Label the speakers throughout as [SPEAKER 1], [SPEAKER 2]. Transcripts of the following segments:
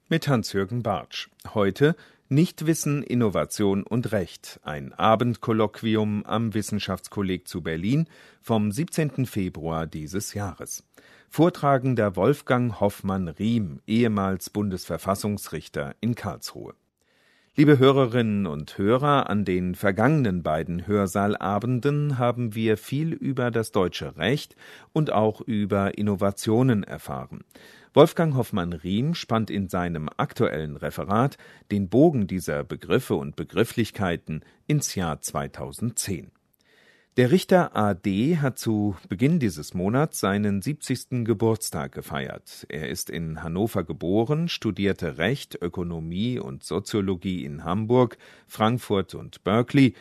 [SPEAKER 1] mit Hans-Jürgen Bartsch. Heute Nichtwissen, Innovation und Recht. Ein Abendkolloquium am Wissenschaftskolleg zu Berlin vom 17. Februar dieses Jahres. Vortragender Wolfgang Hoffmann-Riem, ehemals Bundesverfassungsrichter in Karlsruhe. Liebe Hörerinnen und Hörer, an den vergangenen beiden Hörsaalabenden haben wir viel über das deutsche Recht und auch über Innovationen erfahren. Wolfgang Hoffmann-Riem spannt in seinem aktuellen Referat den Bogen dieser Begriffe und Begrifflichkeiten ins Jahr 2010. Der Richter A.D. hat zu Beginn dieses Monats seinen 70. Geburtstag gefeiert. Er ist in Hannover geboren, studierte Recht, Ökonomie und Soziologie in Hamburg, Frankfurt und Berkeley,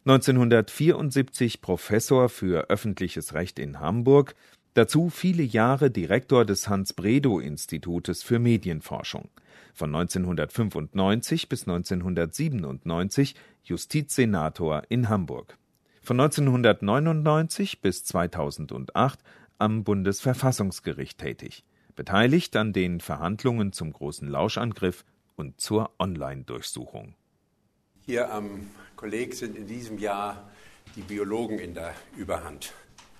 [SPEAKER 1] 1974 Professor für öffentliches Recht in Hamburg, dazu viele Jahre Direktor des Hans-Bredow-Institutes für Medienforschung. Von 1995 bis 1997 Justizsenator in Hamburg. Von 1999 bis 2008 am Bundesverfassungsgericht tätig. Beteiligt an den Verhandlungen zum Großen Lauschangriff und zur Online-Durchsuchung.
[SPEAKER 2] Hier am Kolleg sind in diesem Jahr die Biologen in der Überhand.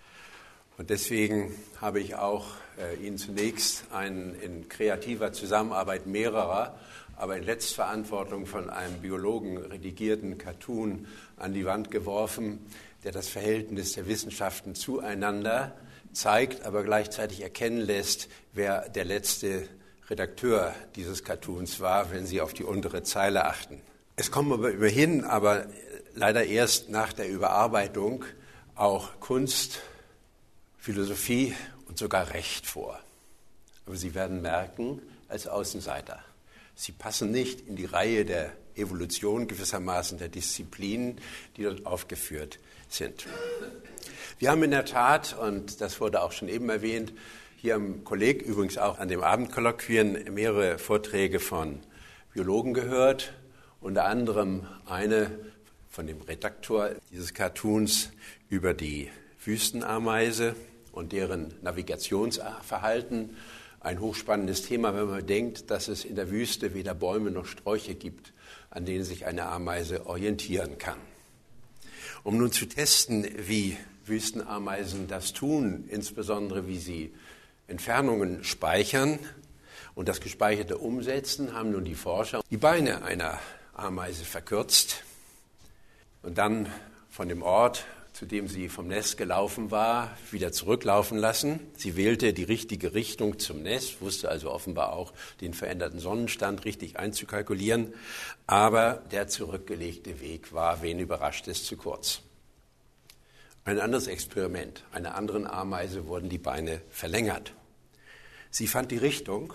[SPEAKER 2] Und deswegen habe ich auch Ihnen zunächst einen in kreativer Zusammenarbeit mehrerer, aber in Letztverantwortung von einem Biologen redigierten Cartoon an die Wand geworfen, der das Verhältnis der Wissenschaften zueinander zeigt, aber gleichzeitig erkennen lässt, wer der letzte Redakteur dieses Cartoons war, wenn Sie auf die untere Zeile achten. Es kommen aber immerhin, aber leider erst nach der Überarbeitung, auch Kunst, Philosophie und sogar Recht vor. Aber Sie werden merken, als Außenseiter, sie passen nicht in die Reihe der Evolution gewissermaßen der Disziplinen, die dort aufgeführt sind. Wir haben in der Tat, und das wurde auch schon eben erwähnt, hier am Kolleg, übrigens auch an dem Abendkolloquien, mehrere Vorträge von Biologen gehört, unter anderem eine von dem Redaktor dieses Cartoons über die Wüstenameise und deren Navigationsverhalten. Ein hochspannendes Thema, wenn man denkt, dass es in der Wüste weder Bäume noch Sträuche gibt, an denen sich eine Ameise orientieren kann. Um nun zu testen, wie Wüstenameisen das tun, insbesondere wie sie Entfernungen speichern und das Gespeicherte umsetzen, haben nun die Forscher die Beine einer Ameise verkürzt und dann von dem Ort, zu dem sie vom Nest gelaufen war, wieder zurücklaufen lassen. Sie wählte die richtige Richtung zum Nest, wusste also offenbar auch, den veränderten Sonnenstand richtig einzukalkulieren. Aber der zurückgelegte Weg war, wen überrascht es, zu kurz. Ein anderes Experiment. Einer anderen Ameise wurden die Beine verlängert. Sie fand die Richtung,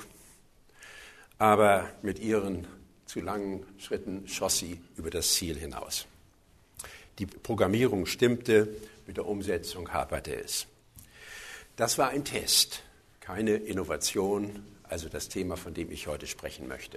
[SPEAKER 2] aber mit ihren zu langen Schritten schoss sie über das Ziel hinaus. Die Programmierung stimmte, mit der Umsetzung haperte es. Das war ein Test, keine Innovation, also das Thema, von dem ich heute sprechen möchte.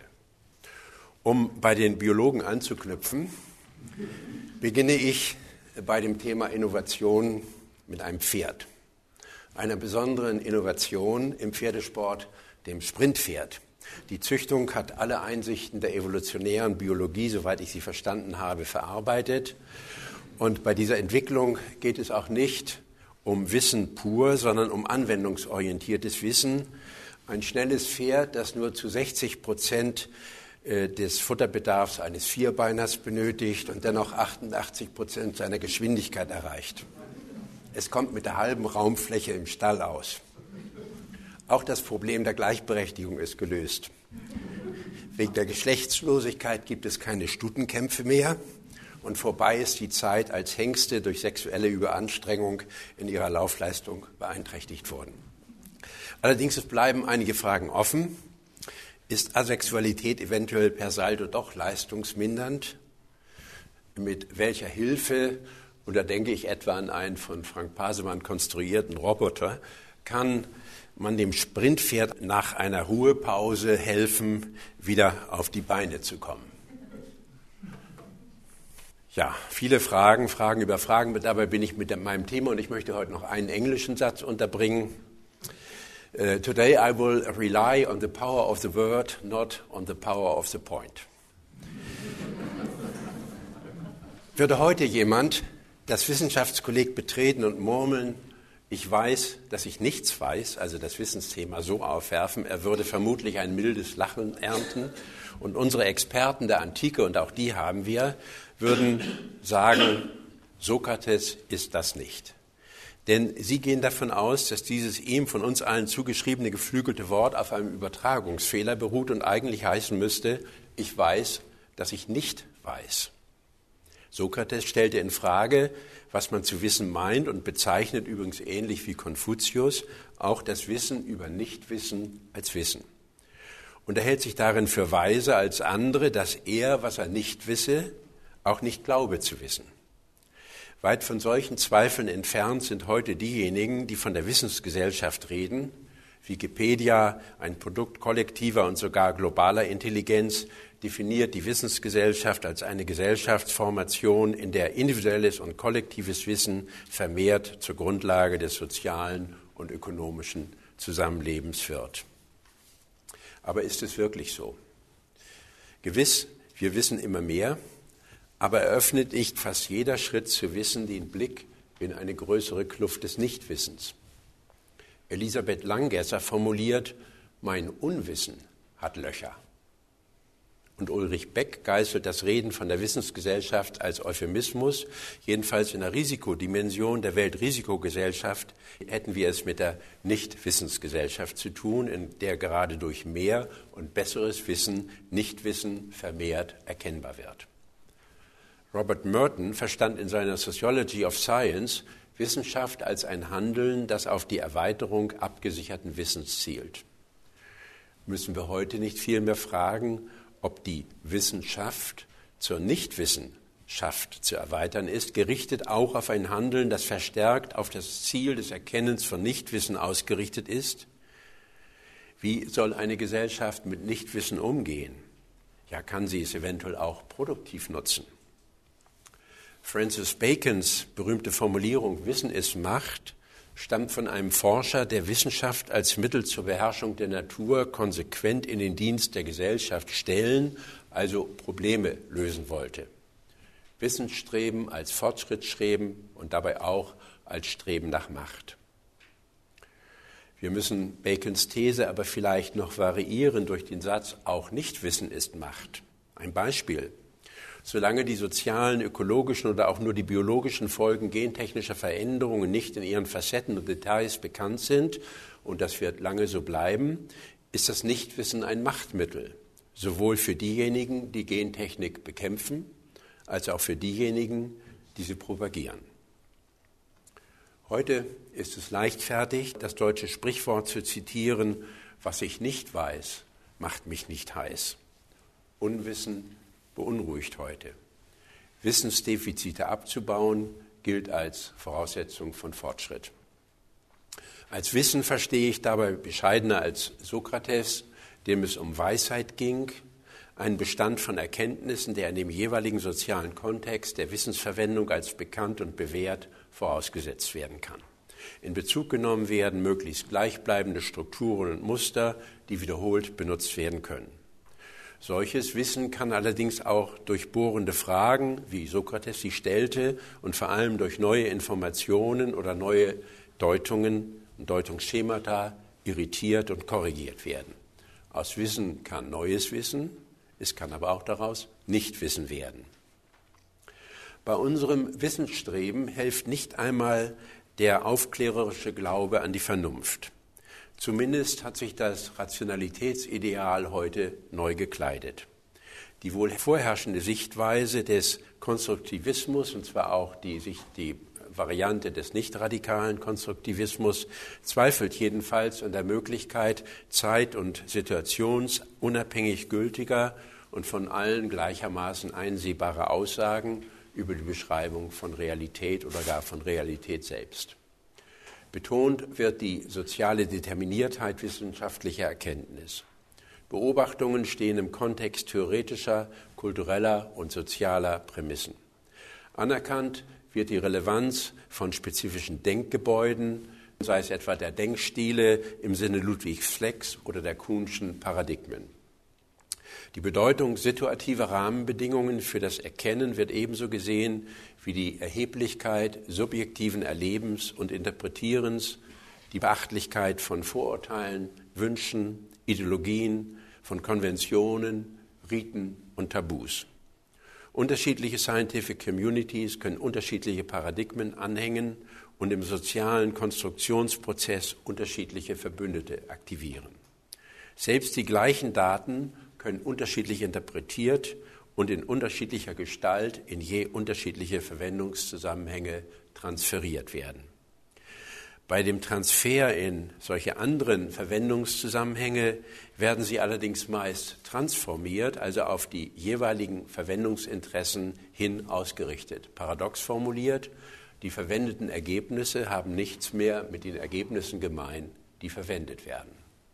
[SPEAKER 2] Um bei den Biologen anzuknüpfen, beginne ich bei dem Thema Innovation mit einem Pferd. Einer besonderen Innovation im Pferdesport, dem Sprintpferd. Die Züchtung hat alle Einsichten der evolutionären Biologie, soweit ich sie verstanden habe, verarbeitet. Und bei dieser Entwicklung geht es auch nicht um Wissen pur, sondern um anwendungsorientiertes Wissen. Ein schnelles Pferd, das nur zu 60% des Futterbedarfs eines Vierbeiners benötigt und dennoch 88% seiner Geschwindigkeit erreicht. Es kommt mit der halben Raumfläche im Stall aus. Auch das Problem der Gleichberechtigung ist gelöst. Wegen der Geschlechtslosigkeit gibt es keine Stutenkämpfe mehr. Und vorbei ist die Zeit, als Hengste durch sexuelle Überanstrengung in ihrer Laufleistung beeinträchtigt wurden. Allerdings, es bleiben einige Fragen offen. Ist Asexualität eventuell per Saldo doch leistungsmindernd? Mit welcher Hilfe, und da denke ich etwa an einen von Frank Pasemann konstruierten Roboter, kann man dem Sprintpferd nach einer Ruhepause helfen, wieder auf die Beine zu kommen? Ja, viele Fragen über Fragen. Dabei bin ich mit meinem Thema und ich möchte heute noch einen englischen Satz unterbringen. Today I will rely on the power of the word, not on the power of the point. Würde heute jemand das Wissenschaftskolleg betreten und murmeln, ich weiß, dass ich nichts weiß, also das Wissensthema so aufwerfen, er würde vermutlich ein mildes Lachen ernten. Und unsere Experten der Antike, und auch die haben wir, würden sagen, Sokrates ist das nicht. Denn sie gehen davon aus, dass dieses ihm von uns allen zugeschriebene geflügelte Wort auf einem Übertragungsfehler beruht und eigentlich heißen müsste, ich weiß, dass ich nicht weiß. Sokrates stellte in Frage, was man zu wissen meint und bezeichnet übrigens ähnlich wie Konfuzius auch das Wissen über Nichtwissen als Wissen. Und er hält sich darin für weiser als andere, dass er, was er nicht wisse, auch nicht glaube zu wissen. Weit von solchen Zweifeln entfernt sind heute diejenigen, die von der Wissensgesellschaft reden. Wikipedia, ein Produkt kollektiver und sogar globaler Intelligenz, definiert die Wissensgesellschaft als eine Gesellschaftsformation, in der individuelles und kollektives Wissen vermehrt zur Grundlage des sozialen und ökonomischen Zusammenlebens wird. Aber ist es wirklich so? Gewiss, wir wissen immer mehr, aber eröffnet nicht fast jeder Schritt zu Wissen den Blick in eine größere Kluft des Nichtwissens. Elisabeth Langesser formuliert, mein Unwissen hat Löcher. Und Ulrich Beck geißelt das Reden von der Wissensgesellschaft als Euphemismus. Jedenfalls in der Risikodimension der Weltrisikogesellschaft hätten wir es mit der Nichtwissensgesellschaft zu tun, in der gerade durch mehr und besseres Wissen Nichtwissen vermehrt erkennbar wird. Robert Merton verstand in seiner Sociology of Science Wissenschaft als ein Handeln, das auf die Erweiterung abgesicherten Wissens zielt. Müssen wir heute nicht vielmehr fragen, ob die Wissenschaft zur Nichtwissenschaft zu erweitern ist, gerichtet auch auf ein Handeln, das verstärkt auf das Ziel des Erkennens von Nichtwissen ausgerichtet ist? Wie soll eine Gesellschaft mit Nichtwissen umgehen? Ja, kann sie es eventuell auch produktiv nutzen? Francis Bacons berühmte Formulierung Wissen ist Macht stammt von einem Forscher, der Wissenschaft als Mittel zur Beherrschung der Natur konsequent in den Dienst der Gesellschaft stellen, also Probleme lösen wollte. Wissensstreben als Fortschrittsstreben und dabei auch als Streben nach Macht. Wir müssen Bacons These aber vielleicht noch variieren durch den Satz, auch Nichtwissen ist Macht. Ein Beispiel. Solange die sozialen, ökologischen oder auch nur die biologischen Folgen gentechnischer Veränderungen nicht in ihren Facetten und Details bekannt sind, und das wird lange so bleiben, ist das Nichtwissen ein Machtmittel, sowohl für diejenigen, die Gentechnik bekämpfen, als auch für diejenigen, die sie propagieren. Heute ist es leichtfertig, das deutsche Sprichwort zu zitieren, was ich nicht weiß, macht mich nicht heiß. Unwissen beunruhigt heute. Wissensdefizite abzubauen, gilt als Voraussetzung von Fortschritt. Als Wissen verstehe ich dabei bescheidener als Sokrates, dem es um Weisheit ging, einen Bestand von Erkenntnissen, der in dem jeweiligen sozialen Kontext der Wissensverwendung als bekannt und bewährt vorausgesetzt werden kann. In Bezug genommen werden möglichst gleichbleibende Strukturen und Muster, die wiederholt benutzt werden können. Solches Wissen kann allerdings auch durch bohrende Fragen, wie Sokrates sie stellte, und vor allem durch neue Informationen oder neue Deutungen und Deutungsschemata irritiert und korrigiert werden. Aus Wissen kann neues Wissen, es kann aber auch daraus Nichtwissen werden. Bei unserem Wissensstreben hilft nicht einmal der aufklärerische Glaube an die Vernunft. Zumindest hat sich das Rationalitätsideal heute neu gekleidet. Die wohl vorherrschende Sichtweise des Konstruktivismus, und zwar auch die Variante des nicht-radikalen Konstruktivismus, zweifelt jedenfalls an der Möglichkeit, zeit- und situationsunabhängig gültiger und von allen gleichermaßen einsehbarer Aussagen über die Beschreibung von Realität oder gar von Realität selbst. Betont wird die soziale Determiniertheit wissenschaftlicher Erkenntnis. Beobachtungen stehen im Kontext theoretischer, kultureller und sozialer Prämissen. Anerkannt wird die Relevanz von spezifischen Denkgebäuden, sei es etwa der Denkstile im Sinne Ludwig Flecks oder der Kuhnschen Paradigmen. Die Bedeutung situativer Rahmenbedingungen für das Erkennen wird ebenso gesehen wie die Erheblichkeit subjektiven Erlebens und Interpretierens, die Beachtlichkeit von Vorurteilen, Wünschen, Ideologien, von Konventionen, Riten und Tabus. Unterschiedliche Scientific Communities können unterschiedliche Paradigmen anhängen und im sozialen Konstruktionsprozess unterschiedliche Verbündete aktivieren. Selbst die gleichen Daten können unterschiedlich interpretiert und in unterschiedlicher Gestalt in je unterschiedliche Verwendungszusammenhänge transferiert werden. Bei dem Transfer in solche anderen Verwendungszusammenhänge werden sie allerdings meist transformiert, also auf die jeweiligen Verwendungsinteressen hin ausgerichtet. Paradox formuliert, die verwendeten Ergebnisse haben nichts mehr mit den Ergebnissen gemein, die verwendet werden.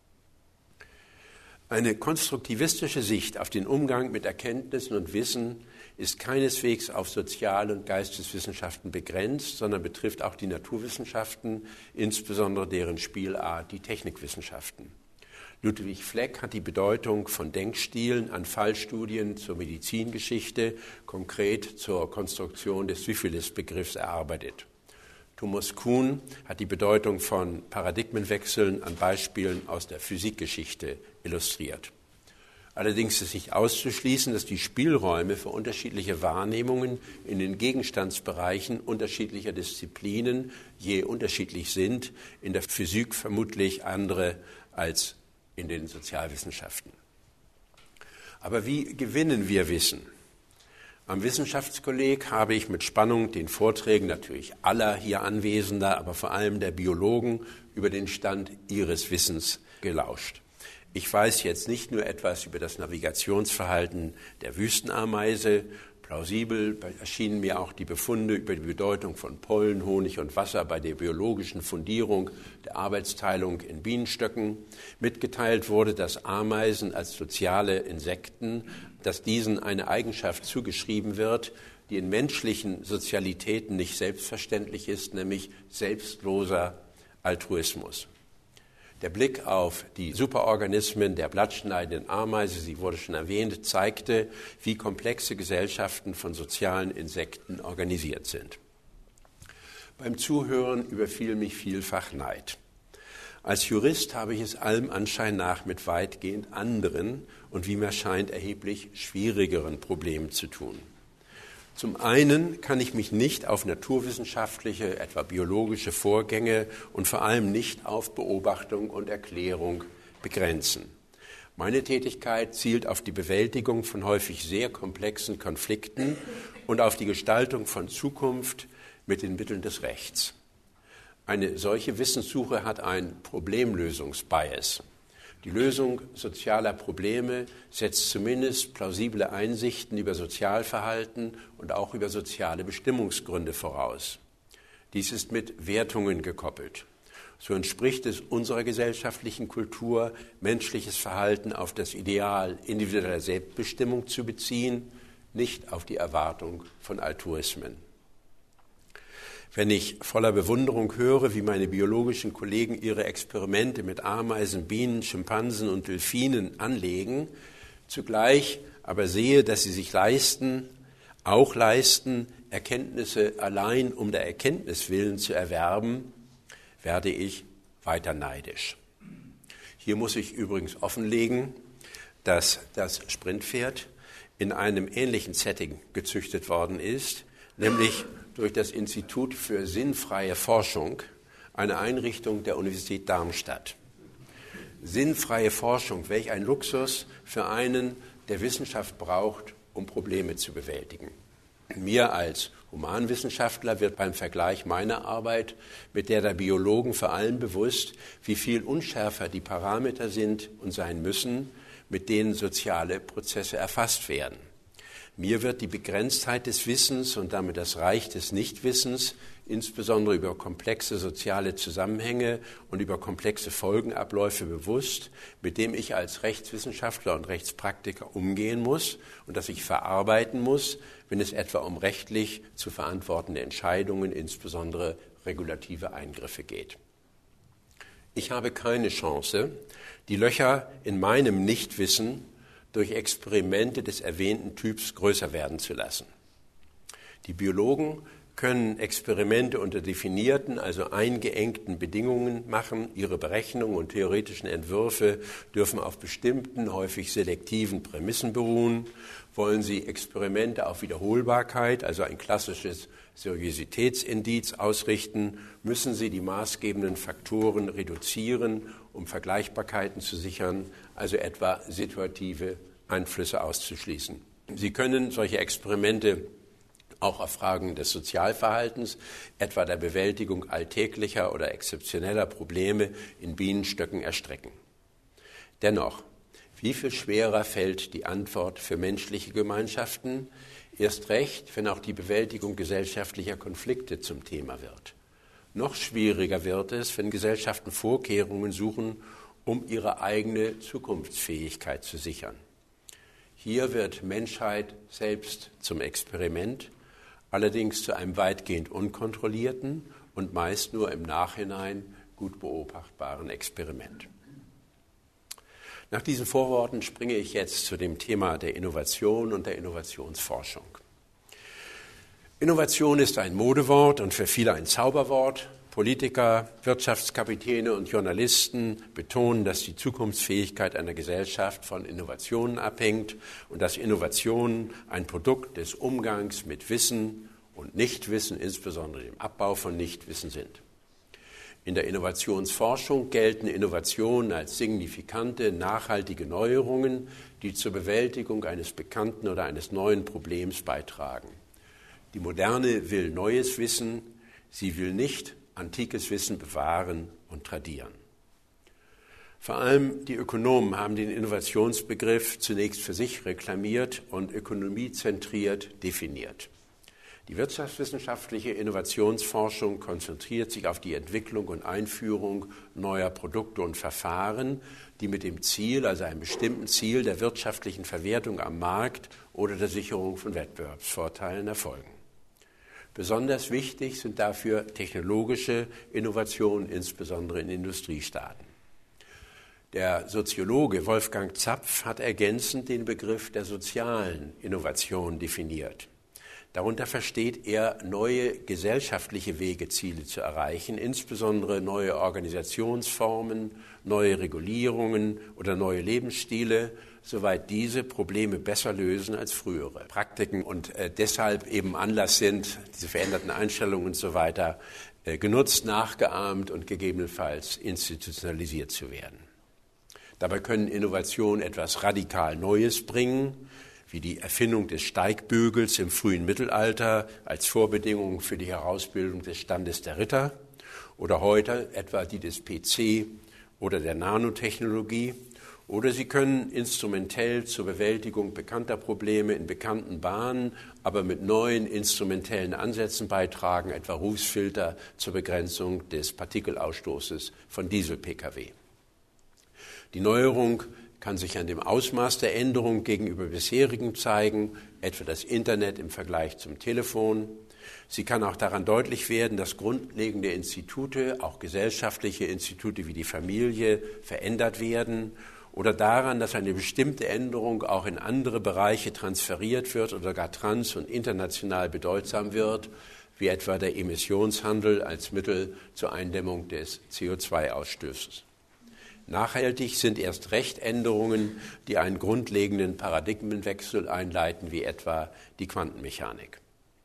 [SPEAKER 2] Eine konstruktivistische Sicht auf den Umgang mit Erkenntnissen und Wissen ist keineswegs auf Sozial- und Geisteswissenschaften begrenzt, sondern betrifft auch die Naturwissenschaften, insbesondere deren Spielart, die Technikwissenschaften. Ludwig Fleck hat die Bedeutung von Denkstilen an Fallstudien zur Medizingeschichte, konkret zur Konstruktion des Syphilis-Begriffs erarbeitet. Thomas Kuhn hat die Bedeutung von Paradigmenwechseln an Beispielen aus der Physikgeschichte illustriert. Allerdings ist nicht auszuschließen, dass die Spielräume für unterschiedliche Wahrnehmungen in den Gegenstandsbereichen unterschiedlicher Disziplinen je unterschiedlich sind, in der Physik vermutlich andere als in den Sozialwissenschaften. Aber wie gewinnen wir Wissen? Am Wissenschaftskolleg habe ich mit Spannung den Vorträgen natürlich aller hier Anwesender, aber vor allem der Biologen über den Stand ihres Wissens gelauscht. Ich weiß jetzt nicht nur etwas über das Navigationsverhalten der Wüstenameise. Plausibel erschienen mir auch die Befunde über die Bedeutung von Pollen, Honig und Wasser bei der biologischen Fundierung der Arbeitsteilung in Bienenstöcken. Mitgeteilt wurde, dass Ameisen als soziale Insekten, dass diesen eine Eigenschaft zugeschrieben wird, die in menschlichen Sozialitäten nicht selbstverständlich ist, nämlich selbstloser Altruismus. Der Blick auf die Superorganismen der blattschneidenden Ameise, sie wurde schon erwähnt, zeigte, wie komplexe Gesellschaften von sozialen Insekten organisiert sind. Beim Zuhören überfiel mich vielfach Neid. Als Jurist habe ich es allem Anschein nach mit weitgehend anderen und wie mir scheint erheblich schwierigeren Problemen zu tun. Zum einen kann ich mich nicht auf naturwissenschaftliche, etwa biologische Vorgänge und vor allem nicht auf Beobachtung und Erklärung begrenzen. Meine Tätigkeit zielt auf die Bewältigung von häufig sehr komplexen Konflikten und auf die Gestaltung von Zukunft mit den Mitteln des Rechts. Eine solche Wissenssuche hat einen Problemlösungsbias. Die Lösung sozialer Probleme setzt zumindest plausible Einsichten über Sozialverhalten und auch über soziale Bestimmungsgründe voraus. Dies ist mit Wertungen gekoppelt. So entspricht es unserer gesellschaftlichen Kultur, menschliches Verhalten auf das Ideal individueller Selbstbestimmung zu beziehen, nicht auf die Erwartung von Altruismen. Wenn ich voller Bewunderung höre, wie meine biologischen Kollegen ihre Experimente mit Ameisen, Bienen, Schimpansen und Delfinen anlegen, zugleich aber sehe, dass sie sich leisten, Erkenntnisse allein um der Erkenntnis willen zu erwerben, werde ich weiter neidisch. Hier muss ich übrigens offenlegen, dass das Sprintpferd in einem ähnlichen Setting gezüchtet worden ist, nämlich durch das Institut für sinnfreie Forschung, eine Einrichtung der Universität Darmstadt. Sinnfreie Forschung, welch ein Luxus für einen, der Wissenschaft braucht, um Probleme zu bewältigen. Mir als Humanwissenschaftler wird beim Vergleich meiner Arbeit mit der Biologen vor allem bewusst, wie viel unschärfer die Parameter sind und sein müssen, mit denen soziale Prozesse erfasst werden. Mir wird die Begrenztheit des Wissens und damit das Reich des Nichtwissens, insbesondere über komplexe soziale Zusammenhänge und über komplexe Folgenabläufe bewusst, mit dem ich als Rechtswissenschaftler und Rechtspraktiker umgehen muss und das ich verarbeiten muss, wenn es etwa um rechtlich zu verantwortende Entscheidungen, insbesondere regulative Eingriffe geht. Ich habe keine Chance, die Löcher in meinem Nichtwissen durch Experimente des erwähnten Typs größer werden zu lassen. Die Biologen können Experimente unter definierten, also eingeengten Bedingungen machen. Ihre Berechnungen und theoretischen Entwürfe dürfen auf bestimmten, häufig selektiven Prämissen beruhen. Wollen Sie Experimente auf Wiederholbarkeit, also ein klassisches Seriositätsindiz ausrichten, müssen Sie die maßgebenden Faktoren reduzieren, um Vergleichbarkeiten zu sichern, also etwa situative Einflüsse auszuschließen. Sie können solche Experimente auch auf Fragen des Sozialverhaltens, etwa der Bewältigung alltäglicher oder exzeptioneller Probleme in Bienenstöcken erstrecken. Dennoch, wie viel schwerer fällt die Antwort für menschliche Gemeinschaften, erst recht, wenn auch die Bewältigung gesellschaftlicher Konflikte zum Thema wird. Noch schwieriger wird es, wenn Gesellschaften Vorkehrungen suchen, um ihre eigene Zukunftsfähigkeit zu sichern. Hier wird Menschheit selbst zum Experiment, allerdings zu einem weitgehend unkontrollierten und meist nur im Nachhinein gut beobachtbaren Experiment. Nach diesen Vorworten springe ich jetzt zu dem Thema der Innovation und der Innovationsforschung. Innovation ist ein Modewort und für viele ein Zauberwort. Politiker, Wirtschaftskapitäne und Journalisten betonen, dass die Zukunftsfähigkeit einer Gesellschaft von Innovationen abhängt und dass Innovationen ein Produkt des Umgangs mit Wissen und Nichtwissen, insbesondere dem Abbau von Nichtwissen, sind. In der Innovationsforschung gelten Innovationen als signifikante, nachhaltige Neuerungen, die zur Bewältigung eines bekannten oder eines neuen Problems beitragen. Die Moderne will neues Wissen, sie will nicht antikes Wissen bewahren und tradieren. Vor allem die Ökonomen haben den Innovationsbegriff zunächst für sich reklamiert und ökonomiezentriert definiert. Die wirtschaftswissenschaftliche Innovationsforschung konzentriert sich auf die Entwicklung und Einführung neuer Produkte und Verfahren, die mit dem Ziel, also einem bestimmten Ziel der wirtschaftlichen Verwertung am Markt oder der Sicherung von Wettbewerbsvorteilen erfolgen. Besonders wichtig sind dafür technologische Innovationen, insbesondere in Industriestaaten. Der Soziologe Wolfgang Zapf hat ergänzend den Begriff der sozialen Innovation definiert. Darunter versteht er, neue gesellschaftliche Wege, Ziele zu erreichen, insbesondere neue Organisationsformen, neue Regulierungen oder neue Lebensstile, soweit diese Probleme besser lösen als frühere Praktiken und deshalb eben Anlass sind, diese veränderten Einstellungen und so weiter genutzt, nachgeahmt und gegebenenfalls institutionalisiert zu werden. Dabei können Innovationen etwas radikal Neues bringen, wie die Erfindung des Steigbügels im frühen Mittelalter als Vorbedingung für die Herausbildung des Standes der Ritter oder heute etwa die des PC oder der Nanotechnologie. Oder sie können instrumentell zur Bewältigung bekannter Probleme in bekannten Bahnen, aber mit neuen instrumentellen Ansätzen beitragen, etwa Rußfilter zur Begrenzung des Partikelausstoßes von Diesel-Pkw. Die Neuerung kann sich an dem Ausmaß der Änderung gegenüber bisherigen zeigen, etwa das Internet im Vergleich zum Telefon. Sie kann auch daran deutlich werden, dass grundlegende Institute, auch gesellschaftliche Institute wie die Familie, verändert werden oder daran, dass eine bestimmte Änderung auch in andere Bereiche transferiert wird oder gar trans- und international bedeutsam wird, wie etwa der Emissionshandel als Mittel zur Eindämmung des CO2-Ausstoßes. Nachhaltig sind erst recht Änderungen, die einen grundlegenden Paradigmenwechsel einleiten, wie etwa die Quantenmechanik.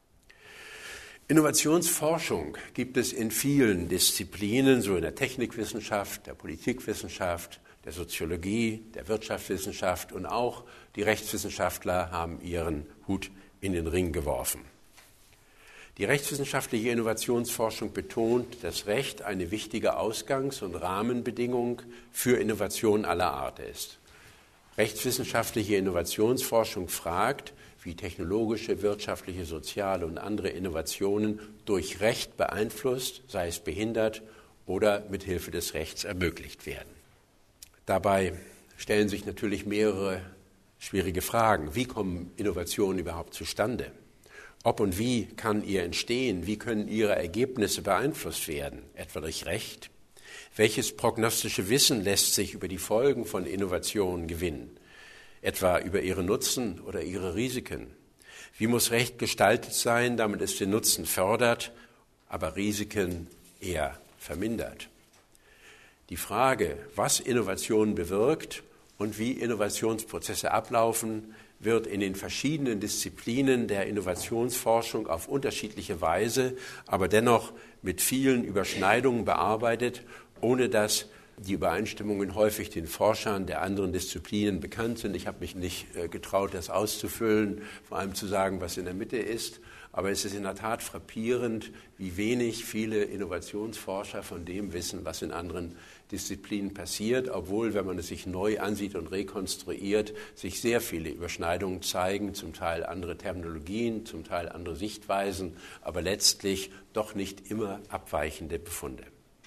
[SPEAKER 2] Innovationsforschung gibt es in vielen Disziplinen, so in der Technikwissenschaft, der Politikwissenschaft, der Soziologie, der Wirtschaftswissenschaft und auch die Rechtswissenschaftler haben ihren Hut in den Ring geworfen. Die rechtswissenschaftliche Innovationsforschung betont, dass Recht eine wichtige Ausgangs- und Rahmenbedingung für Innovation aller Art ist. Rechtswissenschaftliche Innovationsforschung fragt, wie technologische, wirtschaftliche, soziale und andere Innovationen durch Recht beeinflusst, sei es behindert oder mit Hilfe des Rechts ermöglicht werden. Dabei stellen sich natürlich mehrere schwierige Fragen. Wie kommen Innovationen überhaupt zustande? Ob und wie kann ihr entstehen? Wie können ihre Ergebnisse beeinflusst werden? Etwa durch Recht? Welches prognostische Wissen lässt sich über die Folgen von Innovationen gewinnen, etwa über ihre Nutzen oder ihre Risiken? Wie muss Recht gestaltet sein, damit es den Nutzen fördert, aber Risiken eher vermindert? Die Frage, was Innovation bewirkt und wie Innovationsprozesse ablaufen, wird in den verschiedenen Disziplinen der Innovationsforschung auf unterschiedliche Weise, aber dennoch mit vielen Überschneidungen bearbeitet, ohne dass die Übereinstimmungen häufig den Forschern der anderen Disziplinen bekannt sind. Ich habe mich nicht getraut, das auszufüllen, vor allem zu sagen, was in der Mitte ist. Aber es ist in der Tat frappierend, wie wenig viele Innovationsforscher von dem wissen, was in anderen Disziplinen passiert, obwohl, wenn man es sich neu ansieht und rekonstruiert, sich sehr viele Überschneidungen zeigen, zum Teil andere Terminologien, zum Teil andere Sichtweisen, aber letztlich doch nicht immer abweichende Befunde.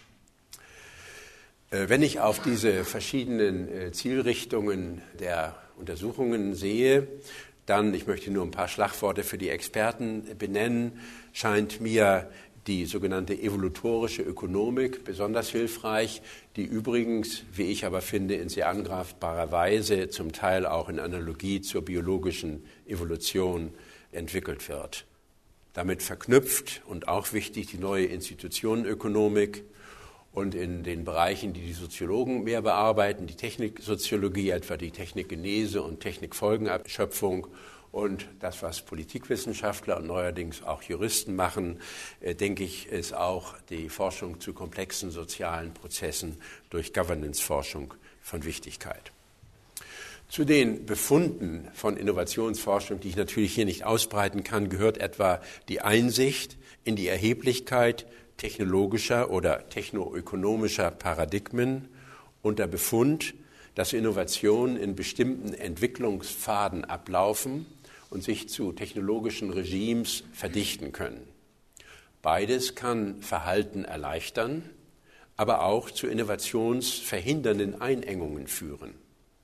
[SPEAKER 2] Wenn ich auf diese verschiedenen Zielrichtungen der Untersuchungen sehe, dann, ich möchte nur ein paar Schlagworte für die Experten benennen, scheint mir die sogenannte evolutorische Ökonomik besonders hilfreich, die übrigens, wie ich aber finde, in sehr angreifbarer Weise, zum Teil auch in Analogie zur biologischen Evolution entwickelt wird. Damit verknüpft und auch wichtig die neue Institutionenökonomik und in den Bereichen, die die Soziologen mehr bearbeiten, die Techniksoziologie, etwa die Technikgenese und Technikfolgenabschöpfung und das, was Politikwissenschaftler und neuerdings auch Juristen machen, denke ich, ist auch die Forschung zu komplexen sozialen Prozessen durch Governance-Forschung von Wichtigkeit. Zu den Befunden von Innovationsforschung, die ich natürlich hier nicht ausbreiten kann, gehört etwa die Einsicht in die Erheblichkeit technologischer oder technoökonomischer Paradigmen und der Befund, dass Innovationen in bestimmten Entwicklungspfaden ablaufen und sich zu technologischen Regimes verdichten können. Beides kann Verhalten erleichtern, aber auch zu innovationsverhindernden Einengungen führen.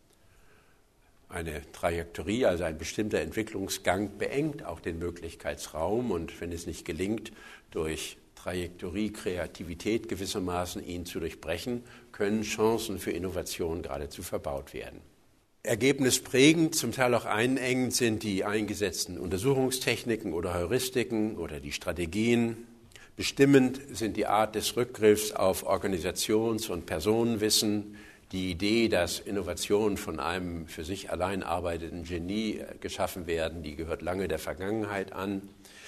[SPEAKER 2] Eine Trajektorie, also ein bestimmter Entwicklungsgang, beengt auch den Möglichkeitsraum und wenn es nicht gelingt, durch Trajektorie, Kreativität gewissermaßen ihn zu durchbrechen, können Chancen für Innovation geradezu verbaut werden. Ergebnisprägend, zum Teil auch einengend sind die eingesetzten Untersuchungstechniken oder Heuristiken oder die Strategien. Bestimmend sind die Art des Rückgriffs auf Organisations- und Personenwissen, die Idee, dass Innovationen von einem für sich allein arbeitenden Genie geschaffen werden, die gehört lange der Vergangenheit an.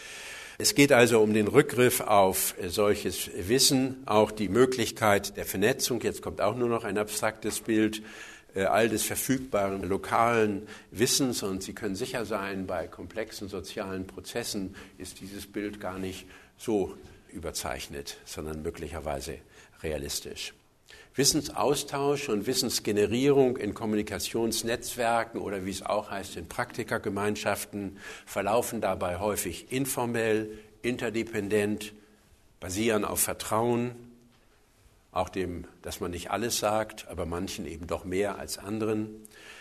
[SPEAKER 2] Es geht also um den Rückgriff auf solches Wissen, auch die Möglichkeit der Vernetzung. Jetzt kommt auch nur noch ein abstraktes Bild all des verfügbaren lokalen Wissens. Und Sie können sicher sein, bei komplexen sozialen Prozessen ist dieses Bild gar nicht so überzeichnet, sondern möglicherweise realistisch. Wissensaustausch und Wissensgenerierung in Kommunikationsnetzwerken oder wie es auch heißt in Praktikergemeinschaften verlaufen dabei häufig informell, interdependent, basieren auf Vertrauen, auch dem, dass man nicht alles sagt, aber manchen eben doch mehr als anderen.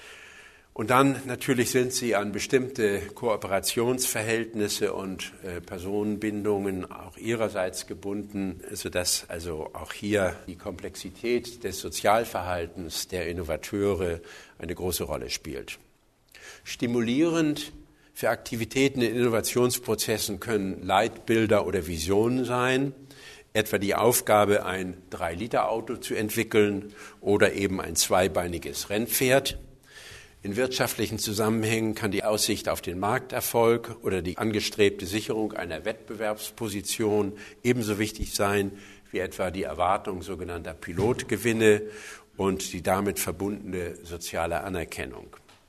[SPEAKER 2] Und dann natürlich sind sie an bestimmte Kooperationsverhältnisse und Personenbindungen auch ihrerseits gebunden, sodass also auch hier die Komplexität des Sozialverhaltens der Innovateure eine große Rolle spielt. Stimulierend für Aktivitäten in Innovationsprozessen können Leitbilder oder Visionen sein, etwa die Aufgabe, ein 3-Liter-Auto zu entwickeln oder eben ein zweibeiniges Rennpferd. In wirtschaftlichen Zusammenhängen kann die Aussicht auf den Markterfolg oder die angestrebte Sicherung einer Wettbewerbsposition ebenso wichtig sein wie etwa die Erwartung sogenannter Pilotgewinne und die damit verbundene soziale Anerkennung.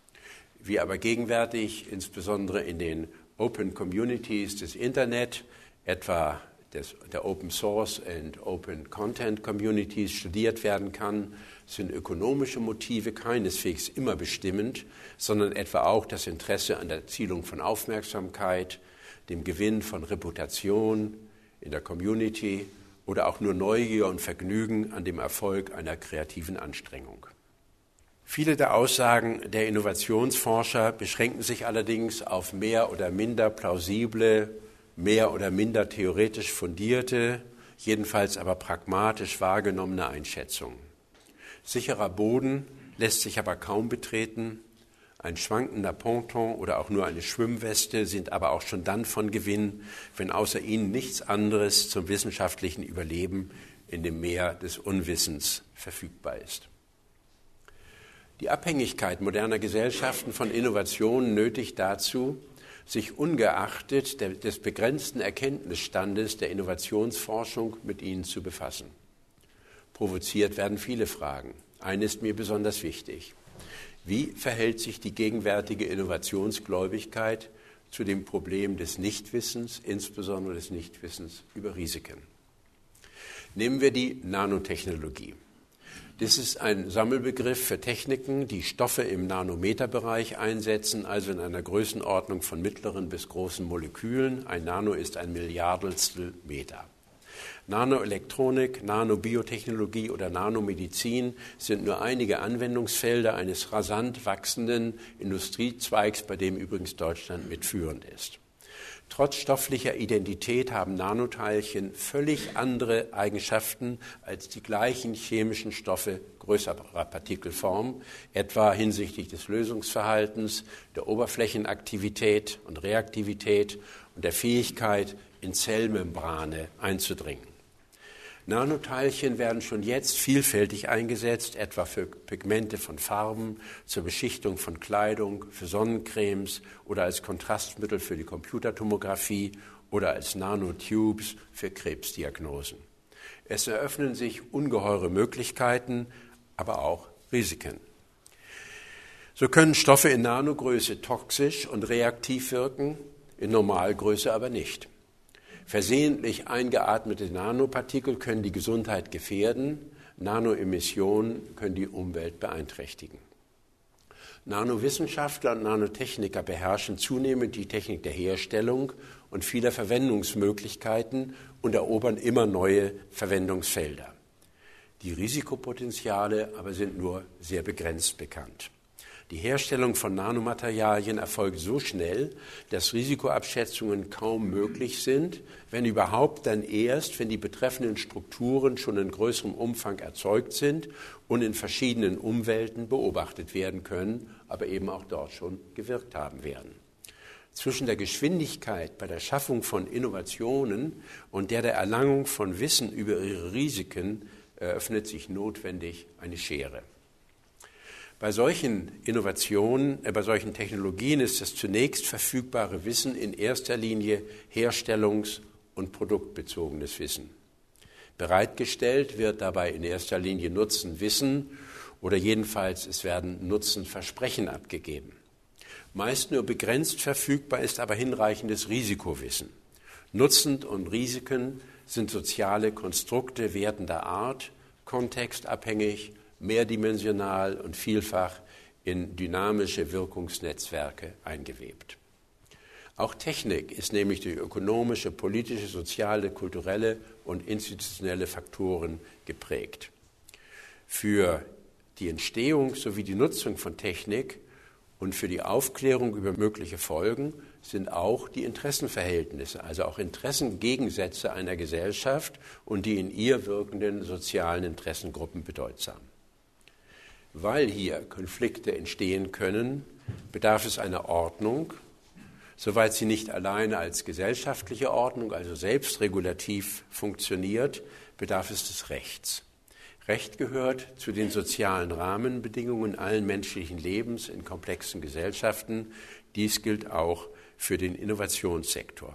[SPEAKER 2] Wie aber gegenwärtig, insbesondere in den Open Communities des Internet, etwa der Open Source und Open Content Communities studiert werden kann, sind ökonomische Motive keineswegs immer bestimmend, sondern etwa auch das Interesse an der Erzielung von Aufmerksamkeit, dem Gewinn von Reputation in der Community oder auch nur Neugier und Vergnügen an dem Erfolg einer kreativen Anstrengung. Viele der Aussagen der Innovationsforscher beschränken sich allerdings auf mehr oder minder plausible, mehr oder minder theoretisch fundierte, jedenfalls aber pragmatisch wahrgenommene Einschätzung. Sicherer Boden lässt sich aber kaum betreten. Ein schwankender Ponton oder auch nur eine Schwimmweste sind aber auch schon dann von Gewinn, wenn außer ihnen nichts anderes zum wissenschaftlichen Überleben in dem Meer des Unwissens verfügbar ist. Die Abhängigkeit moderner Gesellschaften von Innovationen nötigt dazu, sich ungeachtet des begrenzten Erkenntnisstandes der Innovationsforschung mit ihnen zu befassen. Provoziert werden viele Fragen. Eine ist mir besonders wichtig. Wie verhält sich die gegenwärtige Innovationsgläubigkeit zu dem Problem des Nichtwissens, insbesondere des Nichtwissens über Risiken? Nehmen wir die Nanotechnologie. Das ist ein Sammelbegriff für Techniken, die Stoffe im Nanometerbereich einsetzen, also in einer Größenordnung von mittleren bis großen Molekülen. Ein Nano ist ein Milliardenstel Meter. Nanoelektronik, Nanobiotechnologie oder Nanomedizin sind nur einige Anwendungsfelder eines rasant wachsenden Industriezweigs, bei dem übrigens Deutschland mitführend ist. Trotz stofflicher Identität haben Nanoteilchen völlig andere Eigenschaften als die gleichen chemischen Stoffe größerer Partikelform, etwa hinsichtlich des Lösungsverhaltens, der Oberflächenaktivität und Reaktivität und der Fähigkeit, in Zellmembrane einzudringen. Nanoteilchen werden schon jetzt vielfältig eingesetzt, etwa für Pigmente von Farben, zur Beschichtung von Kleidung, für Sonnencremes oder als Kontrastmittel für die Computertomographie oder als Nanotubes für Krebsdiagnosen. Es eröffnen sich ungeheure Möglichkeiten, aber auch Risiken. So können Stoffe in Nanogröße toxisch und reaktiv wirken, in Normalgröße aber nicht. Versehentlich eingeatmete Nanopartikel können die Gesundheit gefährden, Nanoemissionen können die Umwelt beeinträchtigen. Nanowissenschaftler und Nanotechniker beherrschen zunehmend die Technik der Herstellung und vieler Verwendungsmöglichkeiten und erobern immer neue Verwendungsfelder. Die Risikopotenziale aber sind nur sehr begrenzt bekannt. Die Herstellung von Nanomaterialien erfolgt so schnell, dass Risikoabschätzungen kaum möglich sind, wenn überhaupt dann erst, wenn die betreffenden Strukturen schon in größerem Umfang erzeugt sind und in verschiedenen Umwelten beobachtet werden können, aber eben auch dort schon gewirkt haben werden. Zwischen der Geschwindigkeit bei der Schaffung von Innovationen und der Erlangung von Wissen über ihre Risiken eröffnet sich notwendig eine Schere. Bei solchen Innovationen, bei solchen Technologien ist das zunächst verfügbare Wissen in erster Linie herstellungs- und produktbezogenes Wissen. Bereitgestellt wird dabei in erster Linie Nutzen-Wissen oder jedenfalls es werden Nutzen-Versprechen abgegeben. Meist nur begrenzt verfügbar ist aber hinreichendes Risikowissen. Nutzen und Risiken sind soziale Konstrukte wertender Art, kontextabhängig, mehrdimensional und vielfach in dynamische Wirkungsnetzwerke eingewebt. Auch Technik ist nämlich durch ökonomische, politische, soziale, kulturelle und institutionelle Faktoren geprägt. Für die Entstehung sowie die Nutzung von Technik und für die Aufklärung über mögliche Folgen sind auch die Interessenverhältnisse, also auch Interessengegensätze einer Gesellschaft und die in ihr wirkenden sozialen Interessengruppen bedeutsam. Weil hier Konflikte entstehen können, bedarf es einer Ordnung, soweit sie nicht alleine als gesellschaftliche Ordnung, also selbstregulativ funktioniert, bedarf es des Rechts. Recht gehört zu den sozialen Rahmenbedingungen allen menschlichen Lebens in komplexen Gesellschaften. Dies gilt auch für den Innovationssektor.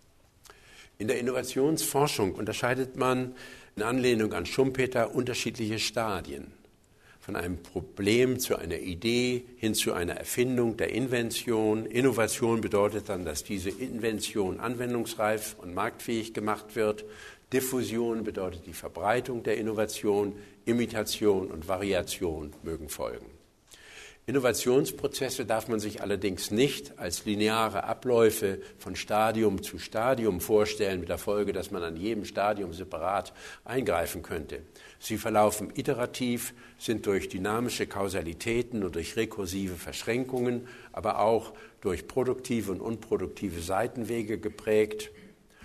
[SPEAKER 2] In der Innovationsforschung unterscheidet man in Anlehnung an Schumpeter unterschiedliche Stadien. Von einem Problem zu einer Idee hin zu einer Erfindung der Invention. Innovation bedeutet dann, dass diese Invention anwendungsreif und marktfähig gemacht wird. Diffusion bedeutet die Verbreitung der Innovation. Imitation und Variation mögen folgen. Innovationsprozesse darf man sich allerdings nicht als lineare Abläufe von Stadium zu Stadium vorstellen, mit der Folge, dass man an jedem Stadium separat eingreifen könnte. Sie verlaufen iterativ, sind durch dynamische Kausalitäten und durch rekursive Verschränkungen, aber auch durch produktive und unproduktive Seitenwege geprägt.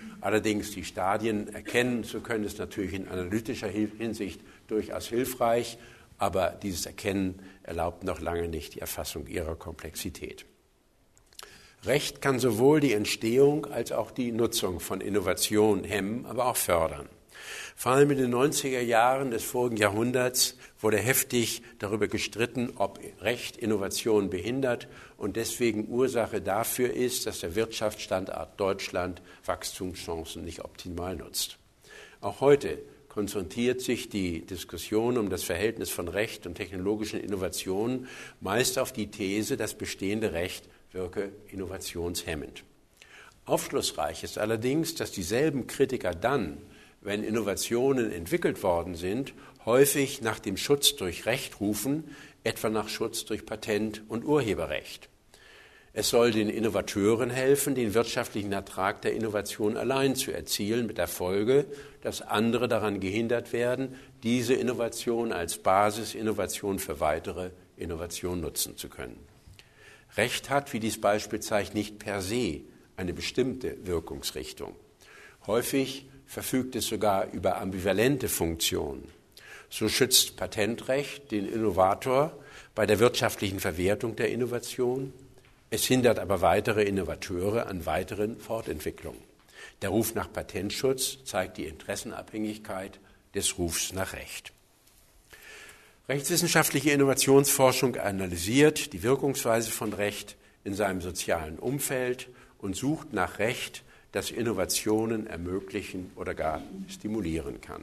[SPEAKER 2] Allerdings die Stadien erkennen zu können, ist natürlich in analytischer Hinsicht durchaus hilfreich, aber dieses Erkennen erlaubt noch lange nicht die Erfassung ihrer Komplexität. Recht kann sowohl die Entstehung als auch die Nutzung von Innovation hemmen, aber auch fördern. Vor allem in den 90er Jahren des vorigen Jahrhunderts wurde heftig darüber gestritten, ob Recht Innovation behindert und deswegen Ursache dafür ist, dass der Wirtschaftsstandort Deutschland Wachstumschancen nicht optimal nutzt. Auch heute konzentriert sich die Diskussion um das Verhältnis von Recht und technologischen Innovationen meist auf die These, das bestehende Recht wirke innovationshemmend. Aufschlussreich ist allerdings, dass dieselben Kritiker dann, wenn Innovationen entwickelt worden sind, häufig nach dem Schutz durch Recht rufen, etwa nach Schutz durch Patent- und Urheberrecht. Es soll den Innovateuren helfen, den wirtschaftlichen Ertrag der Innovation allein zu erzielen, mit der Folge, dass andere daran gehindert werden, diese Innovation als Basisinnovation für weitere Innovationen nutzen zu können. Recht hat, wie dies Beispiel zeigt, nicht per se eine bestimmte Wirkungsrichtung. Häufig verfügt es sogar über ambivalente Funktionen. So schützt Patentrecht den Innovator bei der wirtschaftlichen Verwertung der Innovation. Es hindert aber weitere Innovateure an weiteren Fortentwicklungen. Der Ruf nach Patentschutz zeigt die Interessenabhängigkeit des Rufs nach Recht. Rechtswissenschaftliche Innovationsforschung analysiert die Wirkungsweise von Recht in seinem sozialen Umfeld und sucht nach Recht, das Innovationen ermöglichen oder gar stimulieren kann.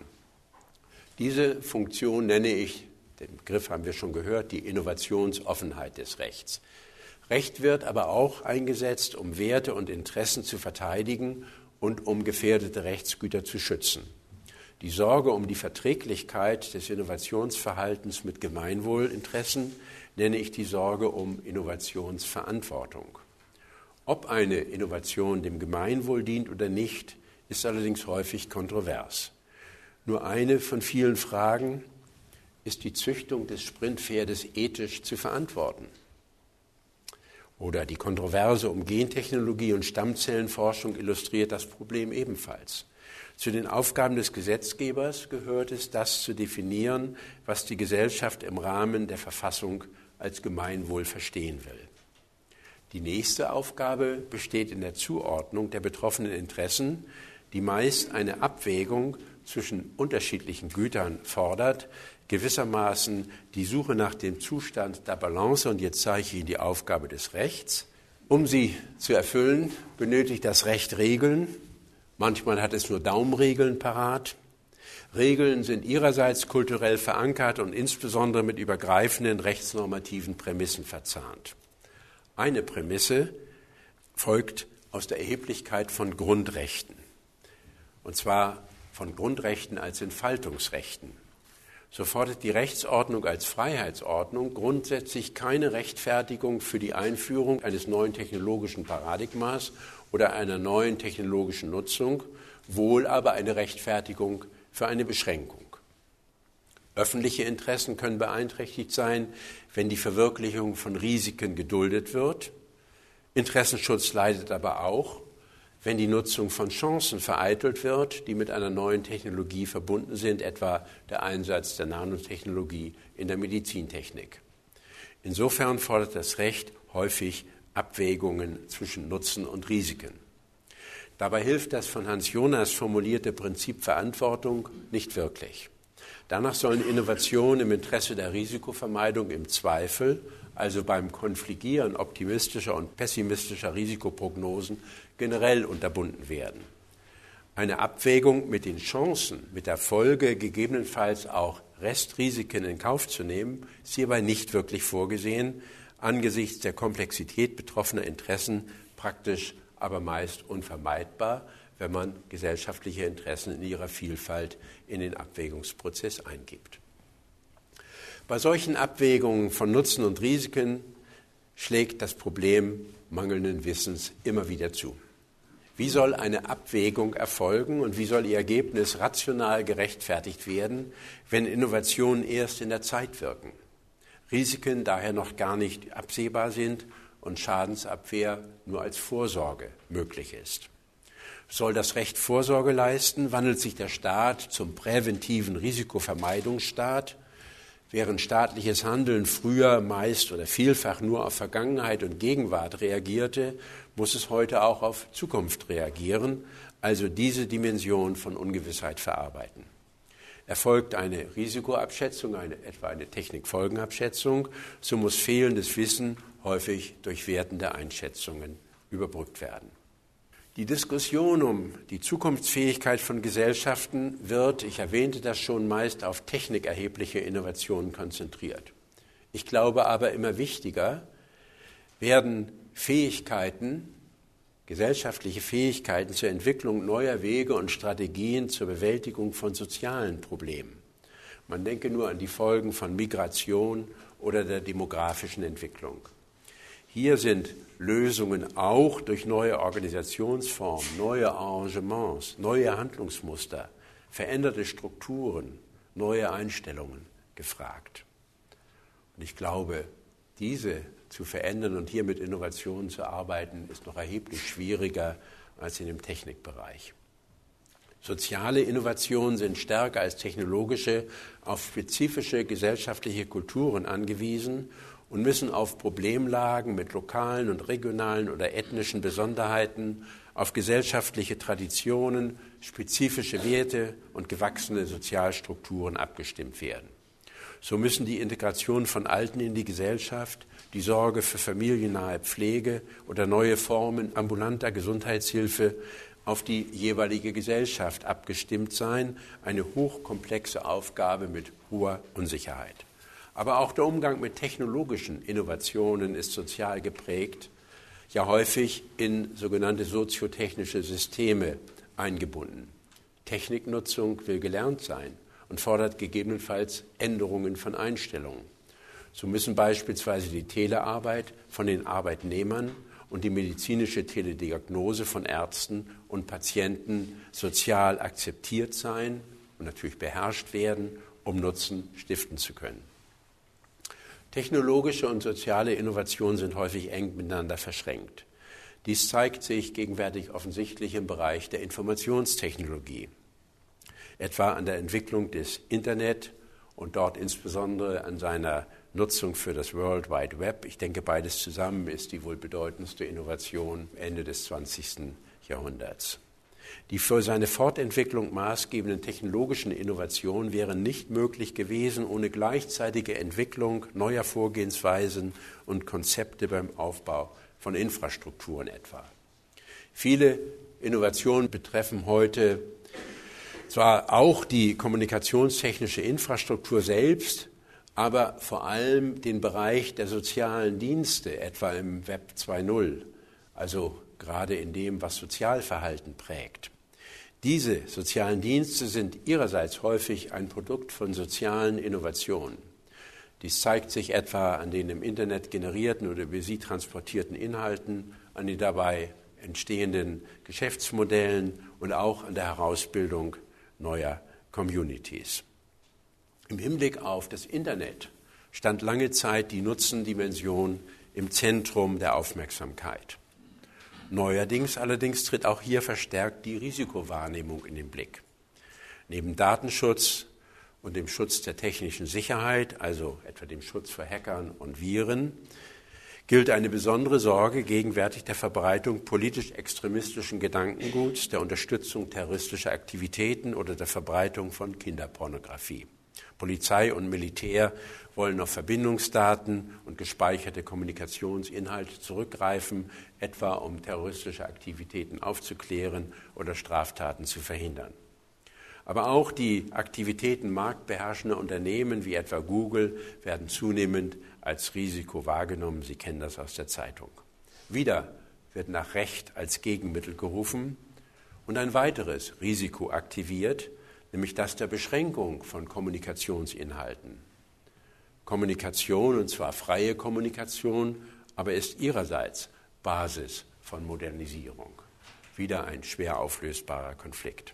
[SPEAKER 2] Diese Funktion nenne ich, den Begriff haben wir schon gehört, die Innovationsoffenheit des Rechts. Recht wird aber auch eingesetzt, um Werte und Interessen zu verteidigen und um gefährdete Rechtsgüter zu schützen. Die Sorge um die Verträglichkeit des Innovationsverhaltens mit Gemeinwohlinteressen nenne ich die Sorge um Innovationsverantwortung. Ob eine Innovation dem Gemeinwohl dient oder nicht, ist allerdings häufig kontrovers. Nur eine von vielen Fragen: Ist die Züchtung des Sprintpferdes ethisch zu verantworten? Oder die Kontroverse um Gentechnologie und Stammzellenforschung illustriert das Problem ebenfalls. Zu den Aufgaben des Gesetzgebers gehört es, das zu definieren, was die Gesellschaft im Rahmen der Verfassung als Gemeinwohl verstehen will. Die nächste Aufgabe besteht in der Zuordnung der betroffenen Interessen, die meist eine Abwägung zwischen unterschiedlichen Gütern fordert, gewissermaßen die Suche nach dem Zustand der Balance, und jetzt zeige ich Ihnen die Aufgabe des Rechts. Um sie zu erfüllen, benötigt das Recht Regeln. Manchmal hat es nur Daumenregeln parat. Regeln sind ihrerseits kulturell verankert und insbesondere mit übergreifenden rechtsnormativen Prämissen verzahnt. Eine Prämisse folgt aus der Erheblichkeit von Grundrechten, und zwar von Grundrechten als Entfaltungsrechten. So fordert die Rechtsordnung als Freiheitsordnung grundsätzlich keine Rechtfertigung für die Einführung eines neuen technologischen Paradigmas oder einer neuen technologischen Nutzung, wohl aber eine Rechtfertigung für eine Beschränkung. Öffentliche Interessen können beeinträchtigt sein, wenn die Verwirklichung von Risiken geduldet wird. Interessenschutz leidet aber auch, wenn die Nutzung von Chancen vereitelt wird, die mit einer neuen Technologie verbunden sind, etwa der Einsatz der Nanotechnologie in der Medizintechnik. Insofern fordert das Recht häufig Abwägungen zwischen Nutzen und Risiken. Dabei hilft das von Hans Jonas formulierte Prinzip Verantwortung nicht wirklich. Danach sollen Innovationen im Interesse der Risikovermeidung im Zweifel, also beim Konfligieren optimistischer und pessimistischer Risikoprognosen, generell unterbunden werden. Eine Abwägung mit den Chancen, mit der Folge gegebenenfalls auch Restrisiken in Kauf zu nehmen, ist hierbei nicht wirklich vorgesehen, angesichts der Komplexität betroffener Interessen praktisch, aber meist unvermeidbar, wenn man gesellschaftliche Interessen in ihrer Vielfalt in den Abwägungsprozess eingibt. Bei solchen Abwägungen von Nutzen und Risiken schlägt das Problem mangelnden Wissens immer wieder zu. Wie soll eine Abwägung erfolgen und wie soll ihr Ergebnis rational gerechtfertigt werden, wenn Innovationen erst in der Zeit wirken, Risiken daher noch gar nicht absehbar sind und Schadensabwehr nur als Vorsorge möglich ist? Soll das Recht Vorsorge leisten? Wandelt sich der Staat zum präventiven Risikovermeidungsstaat? Während staatliches Handeln früher meist oder vielfach nur auf Vergangenheit und Gegenwart reagierte, muss es heute auch auf Zukunft reagieren, also diese Dimension von Ungewissheit verarbeiten. Erfolgt eine Risikoabschätzung, etwa eine Technikfolgenabschätzung, so muss fehlendes Wissen häufig durch wertende Einschätzungen überbrückt werden. Die Diskussion um die Zukunftsfähigkeit von Gesellschaften wird, ich erwähnte das schon, meist auf technikerhebliche Innovationen konzentriert. Ich glaube aber, immer wichtiger werden Fähigkeiten, gesellschaftliche Fähigkeiten zur Entwicklung neuer Wege und Strategien zur Bewältigung von sozialen Problemen. Man denke nur an die Folgen von Migration oder der demografischen Entwicklung. Hier sind Lösungen auch durch neue Organisationsformen, neue Arrangements, neue Handlungsmuster, veränderte Strukturen, neue Einstellungen gefragt. Und ich glaube, diese zu verändern und hier mit Innovationen zu arbeiten, ist noch erheblich schwieriger als in dem Technikbereich. Soziale Innovationen sind stärker als technologische auf spezifische gesellschaftliche Kulturen angewiesen und müssen auf Problemlagen mit lokalen und regionalen oder ethnischen Besonderheiten, auf gesellschaftliche Traditionen, spezifische Werte und gewachsene Sozialstrukturen abgestimmt werden. So müssen die Integration von Alten in die Gesellschaft, die Sorge für familiennahe Pflege oder neue Formen ambulanter Gesundheitshilfe auf die jeweilige Gesellschaft abgestimmt sein, eine hochkomplexe Aufgabe mit hoher Unsicherheit. Aber auch der Umgang mit technologischen Innovationen ist sozial geprägt, ja häufig in sogenannte soziotechnische Systeme eingebunden. Techniknutzung will gelernt sein und fordert gegebenenfalls Änderungen von Einstellungen. So müssen beispielsweise die Telearbeit von den Arbeitnehmern und die medizinische Telediagnose von Ärzten und Patienten sozial akzeptiert sein und natürlich beherrscht werden, um Nutzen stiften zu können. Technologische und soziale Innovationen sind häufig eng miteinander verschränkt. Dies zeigt sich gegenwärtig offensichtlich im Bereich der Informationstechnologie, etwa an der Entwicklung des Internet und dort insbesondere an seiner Nutzung für das World Wide Web. Ich denke, beides zusammen ist die wohl bedeutendste Innovation Ende des 20. Jahrhunderts. Die für seine Fortentwicklung maßgebenden technologischen Innovationen wären nicht möglich gewesen ohne gleichzeitige Entwicklung neuer Vorgehensweisen und Konzepte beim Aufbau von Infrastrukturen etwa. Viele Innovationen betreffen heute zwar auch die kommunikationstechnische Infrastruktur selbst, aber vor allem den Bereich der sozialen Dienste, etwa im Web 2.0, also gerade in dem, was Sozialverhalten prägt. Diese sozialen Dienste sind ihrerseits häufig ein Produkt von sozialen Innovationen. Dies zeigt sich etwa an den im Internet generierten oder über sie transportierten Inhalten, an den dabei entstehenden Geschäftsmodellen und auch an der Herausbildung neuer Communities. Im Hinblick auf das Internet stand lange Zeit die Nutzendimension im Zentrum der Aufmerksamkeit. Neuerdings allerdings tritt auch hier verstärkt die Risikowahrnehmung in den Blick. Neben Datenschutz und dem Schutz der technischen Sicherheit, also etwa dem Schutz vor Hackern und Viren, gilt eine besondere Sorge gegenwärtig der Verbreitung politisch-extremistischen Gedankenguts, der Unterstützung terroristischer Aktivitäten oder der Verbreitung von Kinderpornografie. Polizei und Militär wollen auf Verbindungsdaten und gespeicherte Kommunikationsinhalte zurückgreifen, etwa um terroristische Aktivitäten aufzuklären oder Straftaten zu verhindern. Aber auch die Aktivitäten marktbeherrschender Unternehmen wie etwa Google werden zunehmend als Risiko wahrgenommen. Sie kennen das aus der Zeitung. Wieder wird nach Recht als Gegenmittel gerufen und ein weiteres Risiko aktiviert, nämlich das der Beschränkung von Kommunikationsinhalten. Kommunikation, und zwar freie Kommunikation, aber ist ihrerseits Basis von Modernisierung. Wieder ein schwer auflösbarer Konflikt.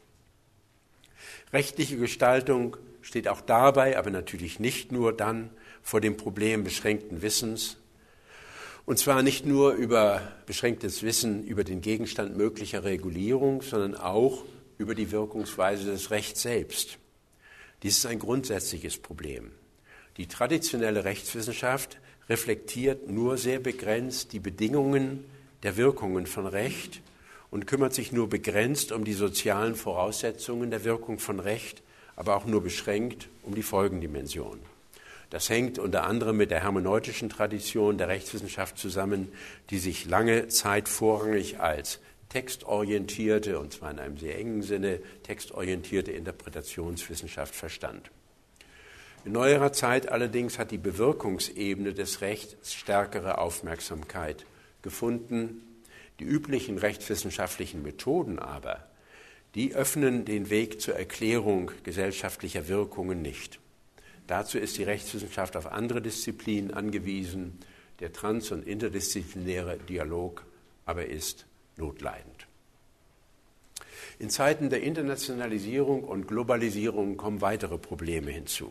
[SPEAKER 2] Rechtliche Gestaltung steht auch dabei, aber natürlich nicht nur dann, vor dem Problem beschränkten Wissens Und zwar nicht nur über beschränktes Wissen über den Gegenstand möglicher Regulierung, sondern auch über die Wirkungsweise des Rechts selbst. Dies ist ein grundsätzliches Problem. Die traditionelle Rechtswissenschaft reflektiert nur sehr begrenzt die Bedingungen der Wirkungen von Recht und kümmert sich nur begrenzt um die sozialen Voraussetzungen der Wirkung von Recht, aber auch nur beschränkt um die Folgendimension. Das hängt unter anderem mit der hermeneutischen Tradition der Rechtswissenschaft zusammen, die sich lange Zeit vorrangig als textorientierte, und zwar in einem sehr engen Sinne, textorientierte Interpretationswissenschaft verstand. In neuerer Zeit allerdings hat die Bewirkungsebene des Rechts stärkere Aufmerksamkeit gefunden. Die üblichen rechtswissenschaftlichen Methoden aber, die öffnen den Weg zur Erklärung gesellschaftlicher Wirkungen nicht. Dazu ist die Rechtswissenschaft auf andere Disziplinen angewiesen. Der trans- und interdisziplinäre Dialog aber ist notleidend. In Zeiten der Internationalisierung und Globalisierung kommen weitere Probleme hinzu.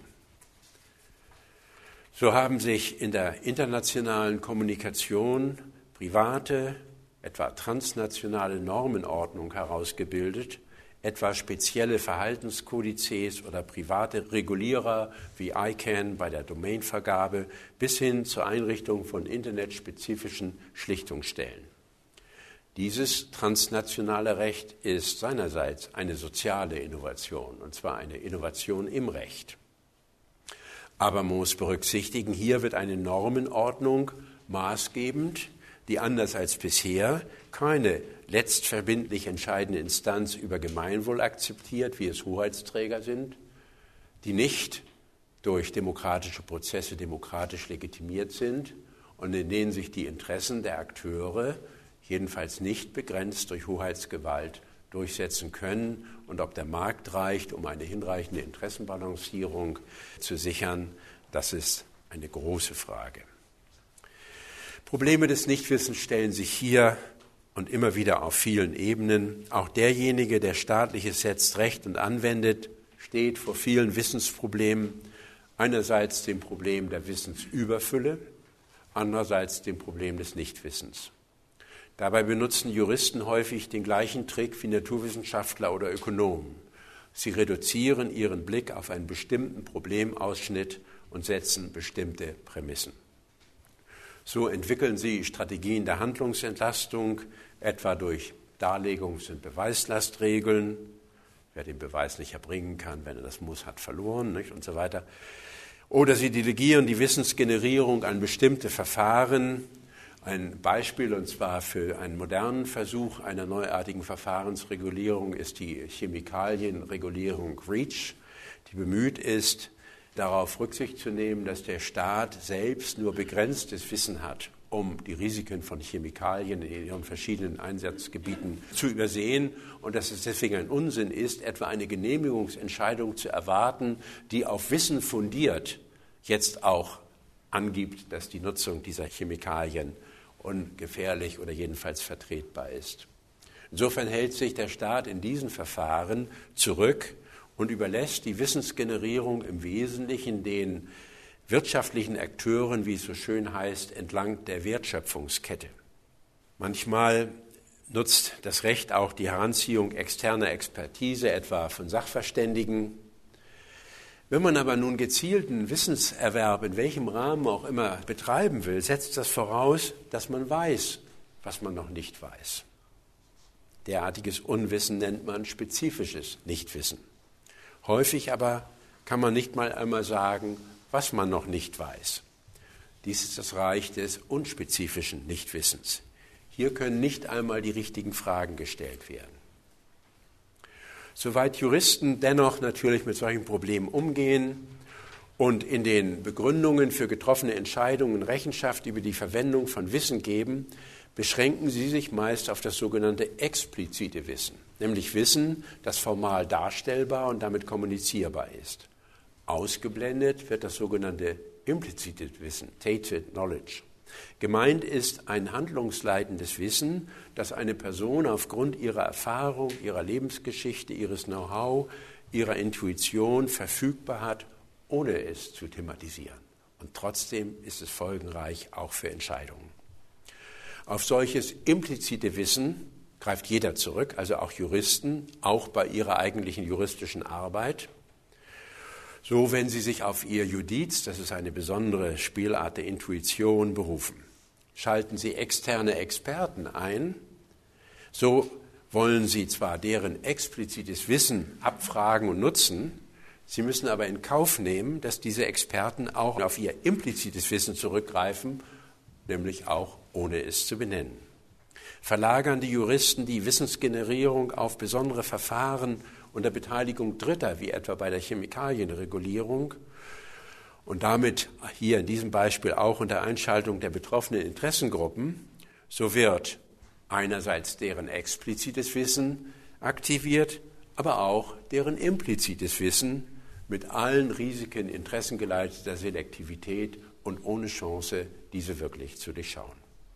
[SPEAKER 2] So haben sich in der internationalen Kommunikation private, etwa transnationale Normenordnung herausgebildet, etwa spezielle Verhaltenskodizes oder private Regulierer wie ICANN bei der Domainvergabe bis hin zur Einrichtung von internetspezifischen Schlichtungsstellen. Dieses transnationale Recht ist seinerseits eine soziale Innovation, und zwar eine Innovation im Recht. Aber man muss berücksichtigen, hier wird eine Normenordnung maßgebend, die anders als bisher keine letztverbindlich entscheidende Instanz über Gemeinwohl akzeptiert, wie es Hoheitsträger sind, die nicht durch demokratische Prozesse demokratisch legitimiert sind und in denen sich die Interessen der Akteure jedenfalls nicht begrenzt durch Hoheitsgewalt durchsetzen können. Und ob der Markt reicht, um eine hinreichende Interessenbalancierung zu sichern, das ist eine große Frage. Probleme des Nichtwissens stellen sich hier und immer wieder auf vielen Ebenen. Auch derjenige, der Staatliches setzt, Recht und anwendet, steht vor vielen Wissensproblemen. Einerseits dem Problem der Wissensüberfülle, andererseits dem Problem des Nichtwissens. Dabei benutzen Juristen häufig den gleichen Trick wie Naturwissenschaftler oder Ökonomen. Sie reduzieren ihren Blick auf einen bestimmten Problemausschnitt und setzen bestimmte Prämissen. So entwickeln sie Strategien der Handlungsentlastung, etwa durch Darlegungs- und Beweislastregeln. Wer den Beweis nicht erbringen kann, wenn er das muss, hat verloren, nicht? Und so weiter. Oder sie delegieren die Wissensgenerierung an bestimmte Verfahren. Ein Beispiel, und zwar für einen modernen Versuch einer neuartigen Verfahrensregulierung, ist die Chemikalienregulierung REACH, die bemüht ist, darauf Rücksicht zu nehmen, dass der Staat selbst nur begrenztes Wissen hat, um die Risiken von Chemikalien in ihren verschiedenen Einsatzgebieten zu übersehen und dass es deswegen ein Unsinn ist, etwa eine Genehmigungsentscheidung zu erwarten, die auf Wissen fundiert jetzt auch angibt, dass die Nutzung dieser Chemikalien ungefährlich oder jedenfalls vertretbar ist. Insofern hält sich der Staat in diesen Verfahren zurück und überlässt die Wissensgenerierung im Wesentlichen den wirtschaftlichen Akteuren, wie es so schön heißt, entlang der Wertschöpfungskette. Manchmal nutzt das Recht auch die Heranziehung externer Expertise, etwa von Sachverständigen. Wenn man aber nun gezielten Wissenserwerb in welchem Rahmen auch immer betreiben will, setzt das voraus, dass man weiß, was man noch nicht weiß. Derartiges Unwissen nennt man spezifisches Nichtwissen. Häufig aber kann man nicht mal einmal sagen, was man noch nicht weiß. Dies ist das Reich des unspezifischen Nichtwissens. Hier können nicht einmal die richtigen Fragen gestellt werden. Soweit Juristen dennoch natürlich mit solchen Problemen umgehen und in den Begründungen für getroffene Entscheidungen Rechenschaft über die Verwendung von Wissen geben, beschränken sie sich meist auf das sogenannte explizite Wissen, nämlich Wissen, das formal darstellbar und damit kommunizierbar ist. Ausgeblendet wird das sogenannte implizite Wissen, tacit knowledge. Gemeint ist ein handlungsleitendes Wissen, das eine Person aufgrund ihrer Erfahrung, ihrer Lebensgeschichte, ihres Know-how, ihrer Intuition verfügbar hat, ohne es zu thematisieren. Und trotzdem ist es folgenreich auch für Entscheidungen. Auf solches implizite Wissen greift jeder zurück, also auch Juristen, auch bei ihrer eigentlichen juristischen Arbeit. So, wenn sie sich auf ihr Judiz, das ist eine besondere Spielart der Intuition, berufen. Schalten sie externe Experten ein, so wollen sie zwar deren explizites Wissen abfragen und nutzen, sie müssen aber in Kauf nehmen, dass diese Experten auch auf ihr implizites Wissen zurückgreifen, nämlich auch ohne es zu benennen. Verlagern die Juristen die Wissensgenerierung auf besondere Verfahren unter Beteiligung Dritter, wie etwa bei der Chemikalienregulierung, und damit hier in diesem Beispiel auch unter Einschaltung der betroffenen Interessengruppen, so wird einerseits deren explizites Wissen aktiviert, aber auch deren implizites Wissen mit allen Risiken interessengeleiteter Selektivität und ohne Chance, diese wirklich zu durchschauen.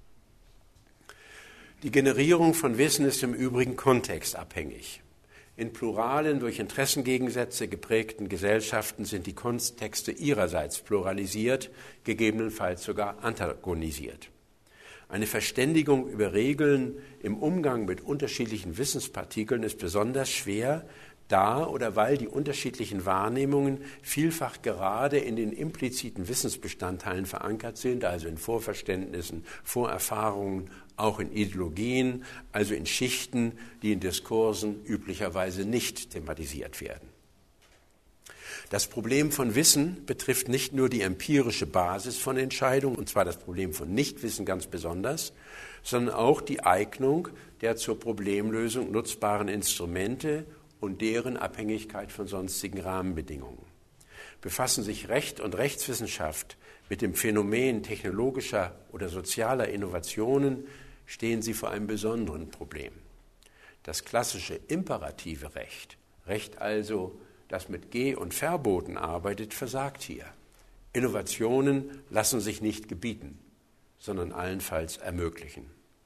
[SPEAKER 2] Die Generierung von Wissen ist im Übrigen kontextabhängig. In pluralen, durch Interessengegensätze geprägten Gesellschaften sind die Kontexte ihrerseits pluralisiert, gegebenenfalls sogar antagonisiert. Eine Verständigung über Regeln im Umgang mit unterschiedlichen Wissenspartikeln ist besonders schwer, da oder weil die unterschiedlichen Wahrnehmungen vielfach gerade in den impliziten Wissensbestandteilen verankert sind, also in Vorverständnissen, Vorerfahrungen, auch in Ideologien, also in Schichten, die in Diskursen üblicherweise nicht thematisiert werden. Das Problem von Wissen betrifft nicht nur die empirische Basis von Entscheidungen, und zwar das Problem von Nichtwissen ganz besonders, sondern auch die Eignung der zur Problemlösung nutzbaren Instrumente und deren Abhängigkeit von sonstigen Rahmenbedingungen. Befassen sich Recht und Rechtswissenschaft mit dem Phänomen technologischer oder sozialer Innovationen, stehen sie vor einem besonderen Problem. Das klassische imperative Recht, Recht also, das mit Geh- und Verboten arbeitet, versagt hier. Innovationen lassen sich nicht gebieten, sondern allenfalls ermöglichen.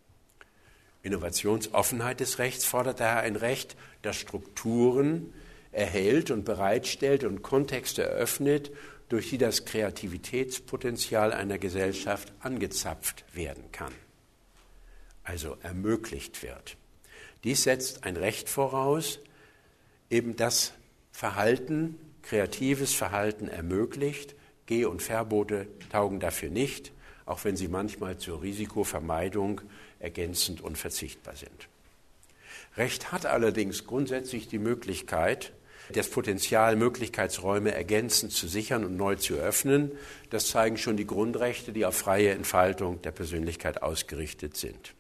[SPEAKER 2] Innovationsoffenheit des Rechts fordert daher ein Recht, das Strukturen erhält und bereitstellt und Kontexte eröffnet, durch die das Kreativitätspotenzial einer Gesellschaft angezapft werden kann, also ermöglicht wird. Dies setzt ein Recht voraus, eben das Verhalten, kreatives Verhalten ermöglicht. Geh- und Verbote taugen dafür nicht, auch wenn sie manchmal zur Risikovermeidung ergänzend unverzichtbar sind. Recht hat allerdings grundsätzlich die Möglichkeit, das Potenzial, Möglichkeitsräume ergänzend zu sichern und neu zu öffnen. Das zeigen schon die Grundrechte, die auf freie Entfaltung der Persönlichkeit ausgerichtet sind.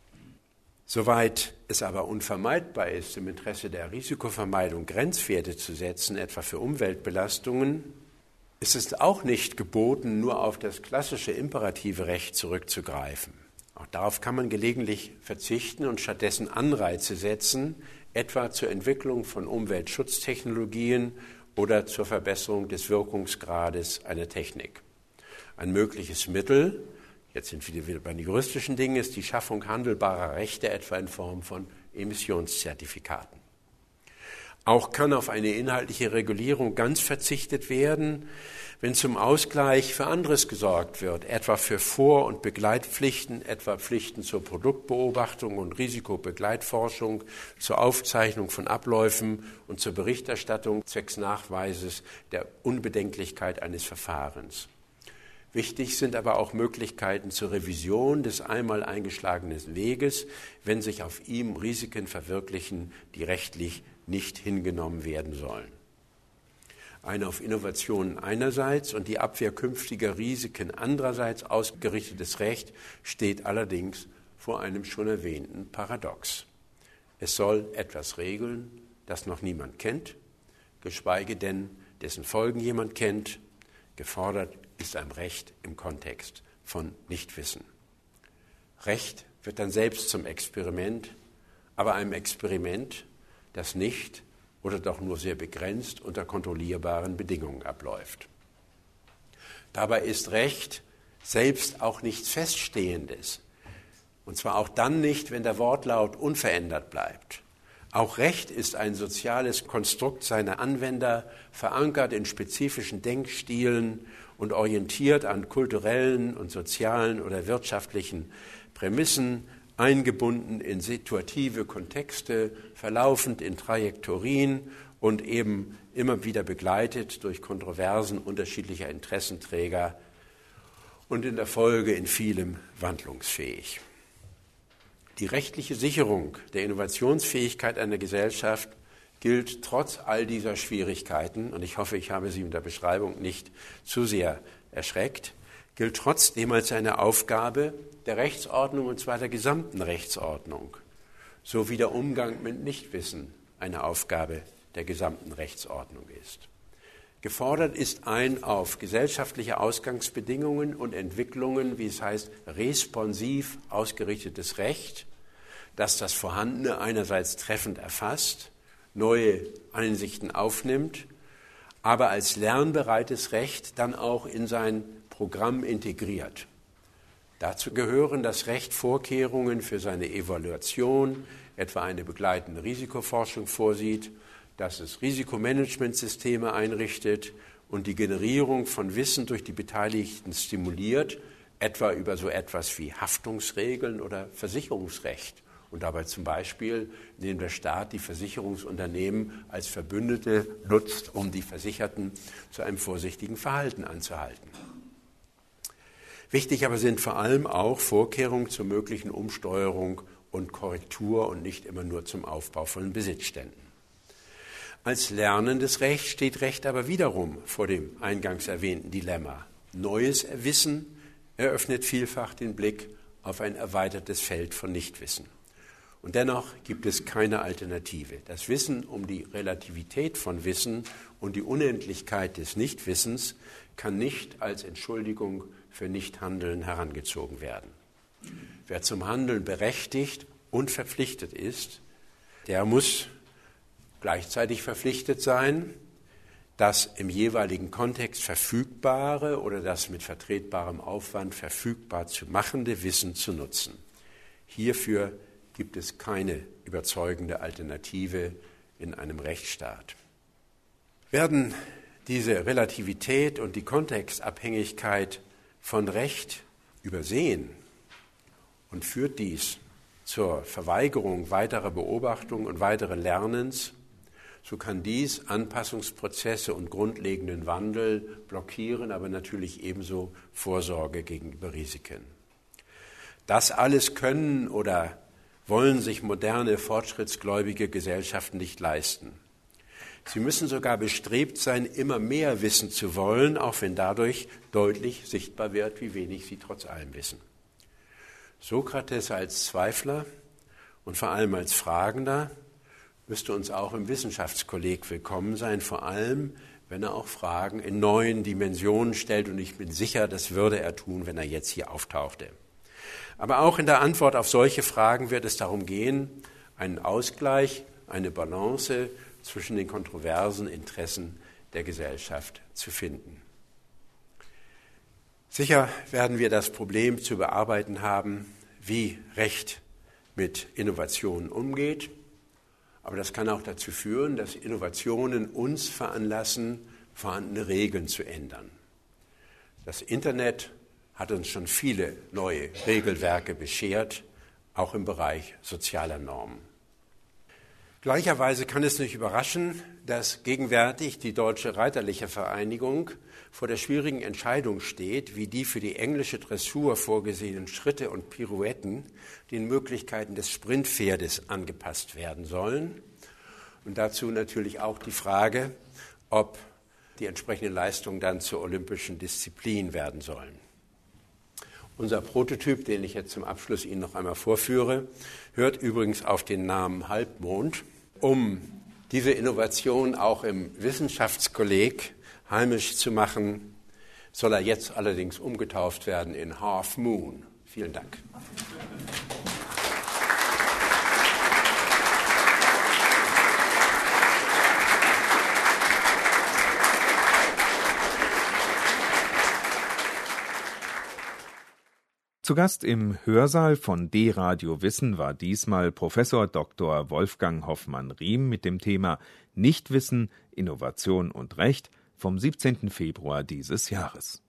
[SPEAKER 2] Soweit es aber unvermeidbar ist, im Interesse der Risikovermeidung Grenzwerte zu setzen, etwa für Umweltbelastungen, ist es auch nicht geboten, nur auf das klassische imperative Recht zurückzugreifen. Auch darauf kann man gelegentlich verzichten und stattdessen Anreize setzen, etwa zur Entwicklung von Umweltschutztechnologien oder zur Verbesserung des Wirkungsgrades einer Technik. Ein mögliches Mittel, jetzt sind wir wieder bei den juristischen Dingen, ist die Schaffung handelbarer Rechte, etwa in Form von Emissionszertifikaten. Auch kann auf eine inhaltliche Regulierung ganz verzichtet werden, wenn zum Ausgleich für anderes gesorgt wird, etwa für Vor- und Begleitpflichten, etwa Pflichten zur Produktbeobachtung und Risikobegleitforschung, zur Aufzeichnung von Abläufen und zur Berichterstattung zwecks Nachweises der Unbedenklichkeit eines Verfahrens. Wichtig sind aber auch Möglichkeiten zur Revision des einmal eingeschlagenen Weges, wenn sich auf ihm Risiken verwirklichen, die rechtlich nicht hingenommen werden sollen. Ein auf Innovationen einerseits und die Abwehr künftiger Risiken andererseits ausgerichtetes Recht steht allerdings vor einem schon erwähnten Paradox. Es soll etwas regeln, das noch niemand kennt, geschweige denn dessen Folgen jemand kennt. Gefordert ist ein Recht im Kontext von Nichtwissen. Recht wird dann selbst zum Experiment, aber einem Experiment, das nicht oder doch nur sehr begrenzt unter kontrollierbaren Bedingungen abläuft. Dabei ist Recht selbst auch nichts Feststehendes, und zwar auch dann nicht, wenn der Wortlaut unverändert bleibt. Auch Recht ist ein soziales Konstrukt seiner Anwender, verankert in spezifischen Denkstilen und orientiert an kulturellen und sozialen oder wirtschaftlichen Prämissen, eingebunden in situative Kontexte, verlaufend in Trajektorien und eben immer wieder begleitet durch Kontroversen unterschiedlicher Interessenträger und in der Folge in vielem wandlungsfähig. Die rechtliche Sicherung der Innovationsfähigkeit einer Gesellschaft gilt trotz all dieser Schwierigkeiten, und ich hoffe, ich habe Sie mit der Beschreibung nicht zu sehr erschreckt, gilt trotzdem als eine Aufgabe der Rechtsordnung, und zwar der gesamten Rechtsordnung, so wie der Umgang mit Nichtwissen eine Aufgabe der gesamten Rechtsordnung ist. Gefordert ist ein auf gesellschaftliche Ausgangsbedingungen und Entwicklungen, wie es heißt, responsiv ausgerichtetes Recht, das das Vorhandene einerseits treffend erfasst, neue Einsichten aufnimmt, aber als lernbereites Recht dann auch in sein Programm integriert. Dazu gehören das Recht Vorkehrungen für seine Evaluation, etwa eine begleitende Risikoforschung vorsieht, dass es Risikomanagementsysteme einrichtet und die Generierung von Wissen durch die Beteiligten stimuliert, etwa über so etwas wie Haftungsregeln oder Versicherungsrecht. Und dabei zum Beispiel, indem der Staat die Versicherungsunternehmen als Verbündete nutzt, um die Versicherten zu einem vorsichtigen Verhalten anzuhalten. Wichtig aber sind vor allem auch Vorkehrungen zur möglichen Umsteuerung und Korrektur und nicht immer nur zum Aufbau von Besitzständen. Als lernendes Recht steht Recht aber wiederum vor dem eingangs erwähnten Dilemma. Neues Wissen eröffnet vielfach den Blick auf ein erweitertes Feld von Nichtwissen. Und dennoch gibt es keine Alternative. Das Wissen um die Relativität von Wissen und die Unendlichkeit des Nichtwissens kann nicht als Entschuldigung für Nichthandeln herangezogen werden. Wer zum Handeln berechtigt und verpflichtet ist, der muss gleichzeitig verpflichtet sein, das im jeweiligen Kontext verfügbare oder das mit vertretbarem Aufwand verfügbar zu machende Wissen zu nutzen. Hierfür gibt es keine überzeugende Alternative in einem Rechtsstaat. Werden diese Relativität und die Kontextabhängigkeit von Recht übersehen und führt dies zur Verweigerung weiterer Beobachtung und weiteren Lernens, so kann dies Anpassungsprozesse und grundlegenden Wandel blockieren, aber natürlich ebenso Vorsorge gegenüber Risiken. Das alles können oder wollen sich moderne, fortschrittsgläubige Gesellschaften nicht leisten. Sie müssen sogar bestrebt sein, immer mehr wissen zu wollen, auch wenn dadurch deutlich sichtbar wird, wie wenig sie trotz allem wissen. Sokrates als Zweifler und vor allem als Fragender müsste uns auch im Wissenschaftskolleg willkommen sein, vor allem, wenn er auch Fragen in neuen Dimensionen stellt. Und ich bin sicher, das würde er tun, wenn er jetzt hier auftauchte. Aber auch in der Antwort auf solche Fragen wird es darum gehen, einen Ausgleich, eine Balance zwischen den kontroversen Interessen der Gesellschaft zu finden. Sicher werden wir das Problem zu bearbeiten haben, wie Recht mit Innovationen umgeht. Aber das kann auch dazu führen, dass Innovationen uns veranlassen, vorhandene Regeln zu ändern. Das Internet hat uns schon viele neue Regelwerke beschert, auch im Bereich sozialer Normen. Gleicherweise kann es nicht überraschen, dass gegenwärtig die Deutsche Reiterliche Vereinigung vor der schwierigen Entscheidung steht, wie die für die englische Dressur vorgesehenen Schritte und Pirouetten den Möglichkeiten des Sprintpferdes angepasst werden sollen. Und dazu natürlich auch die Frage, ob die entsprechenden Leistungen dann zur olympischen Disziplin werden sollen. Unser Prototyp, den ich jetzt zum Abschluss Ihnen noch einmal vorführe, hört übrigens auf den Namen Halbmond. Um diese Innovation auch im Wissenschaftskolleg heimisch zu machen, soll er jetzt allerdings umgetauft werden in Half Moon. Vielen Dank.
[SPEAKER 1] Zu Gast im Hörsaal von D-Radio Wissen war diesmal Professor Dr. Wolfgang Hoffmann-Riem mit dem Thema Nichtwissen, Innovation und Recht vom 17. Februar dieses Jahres.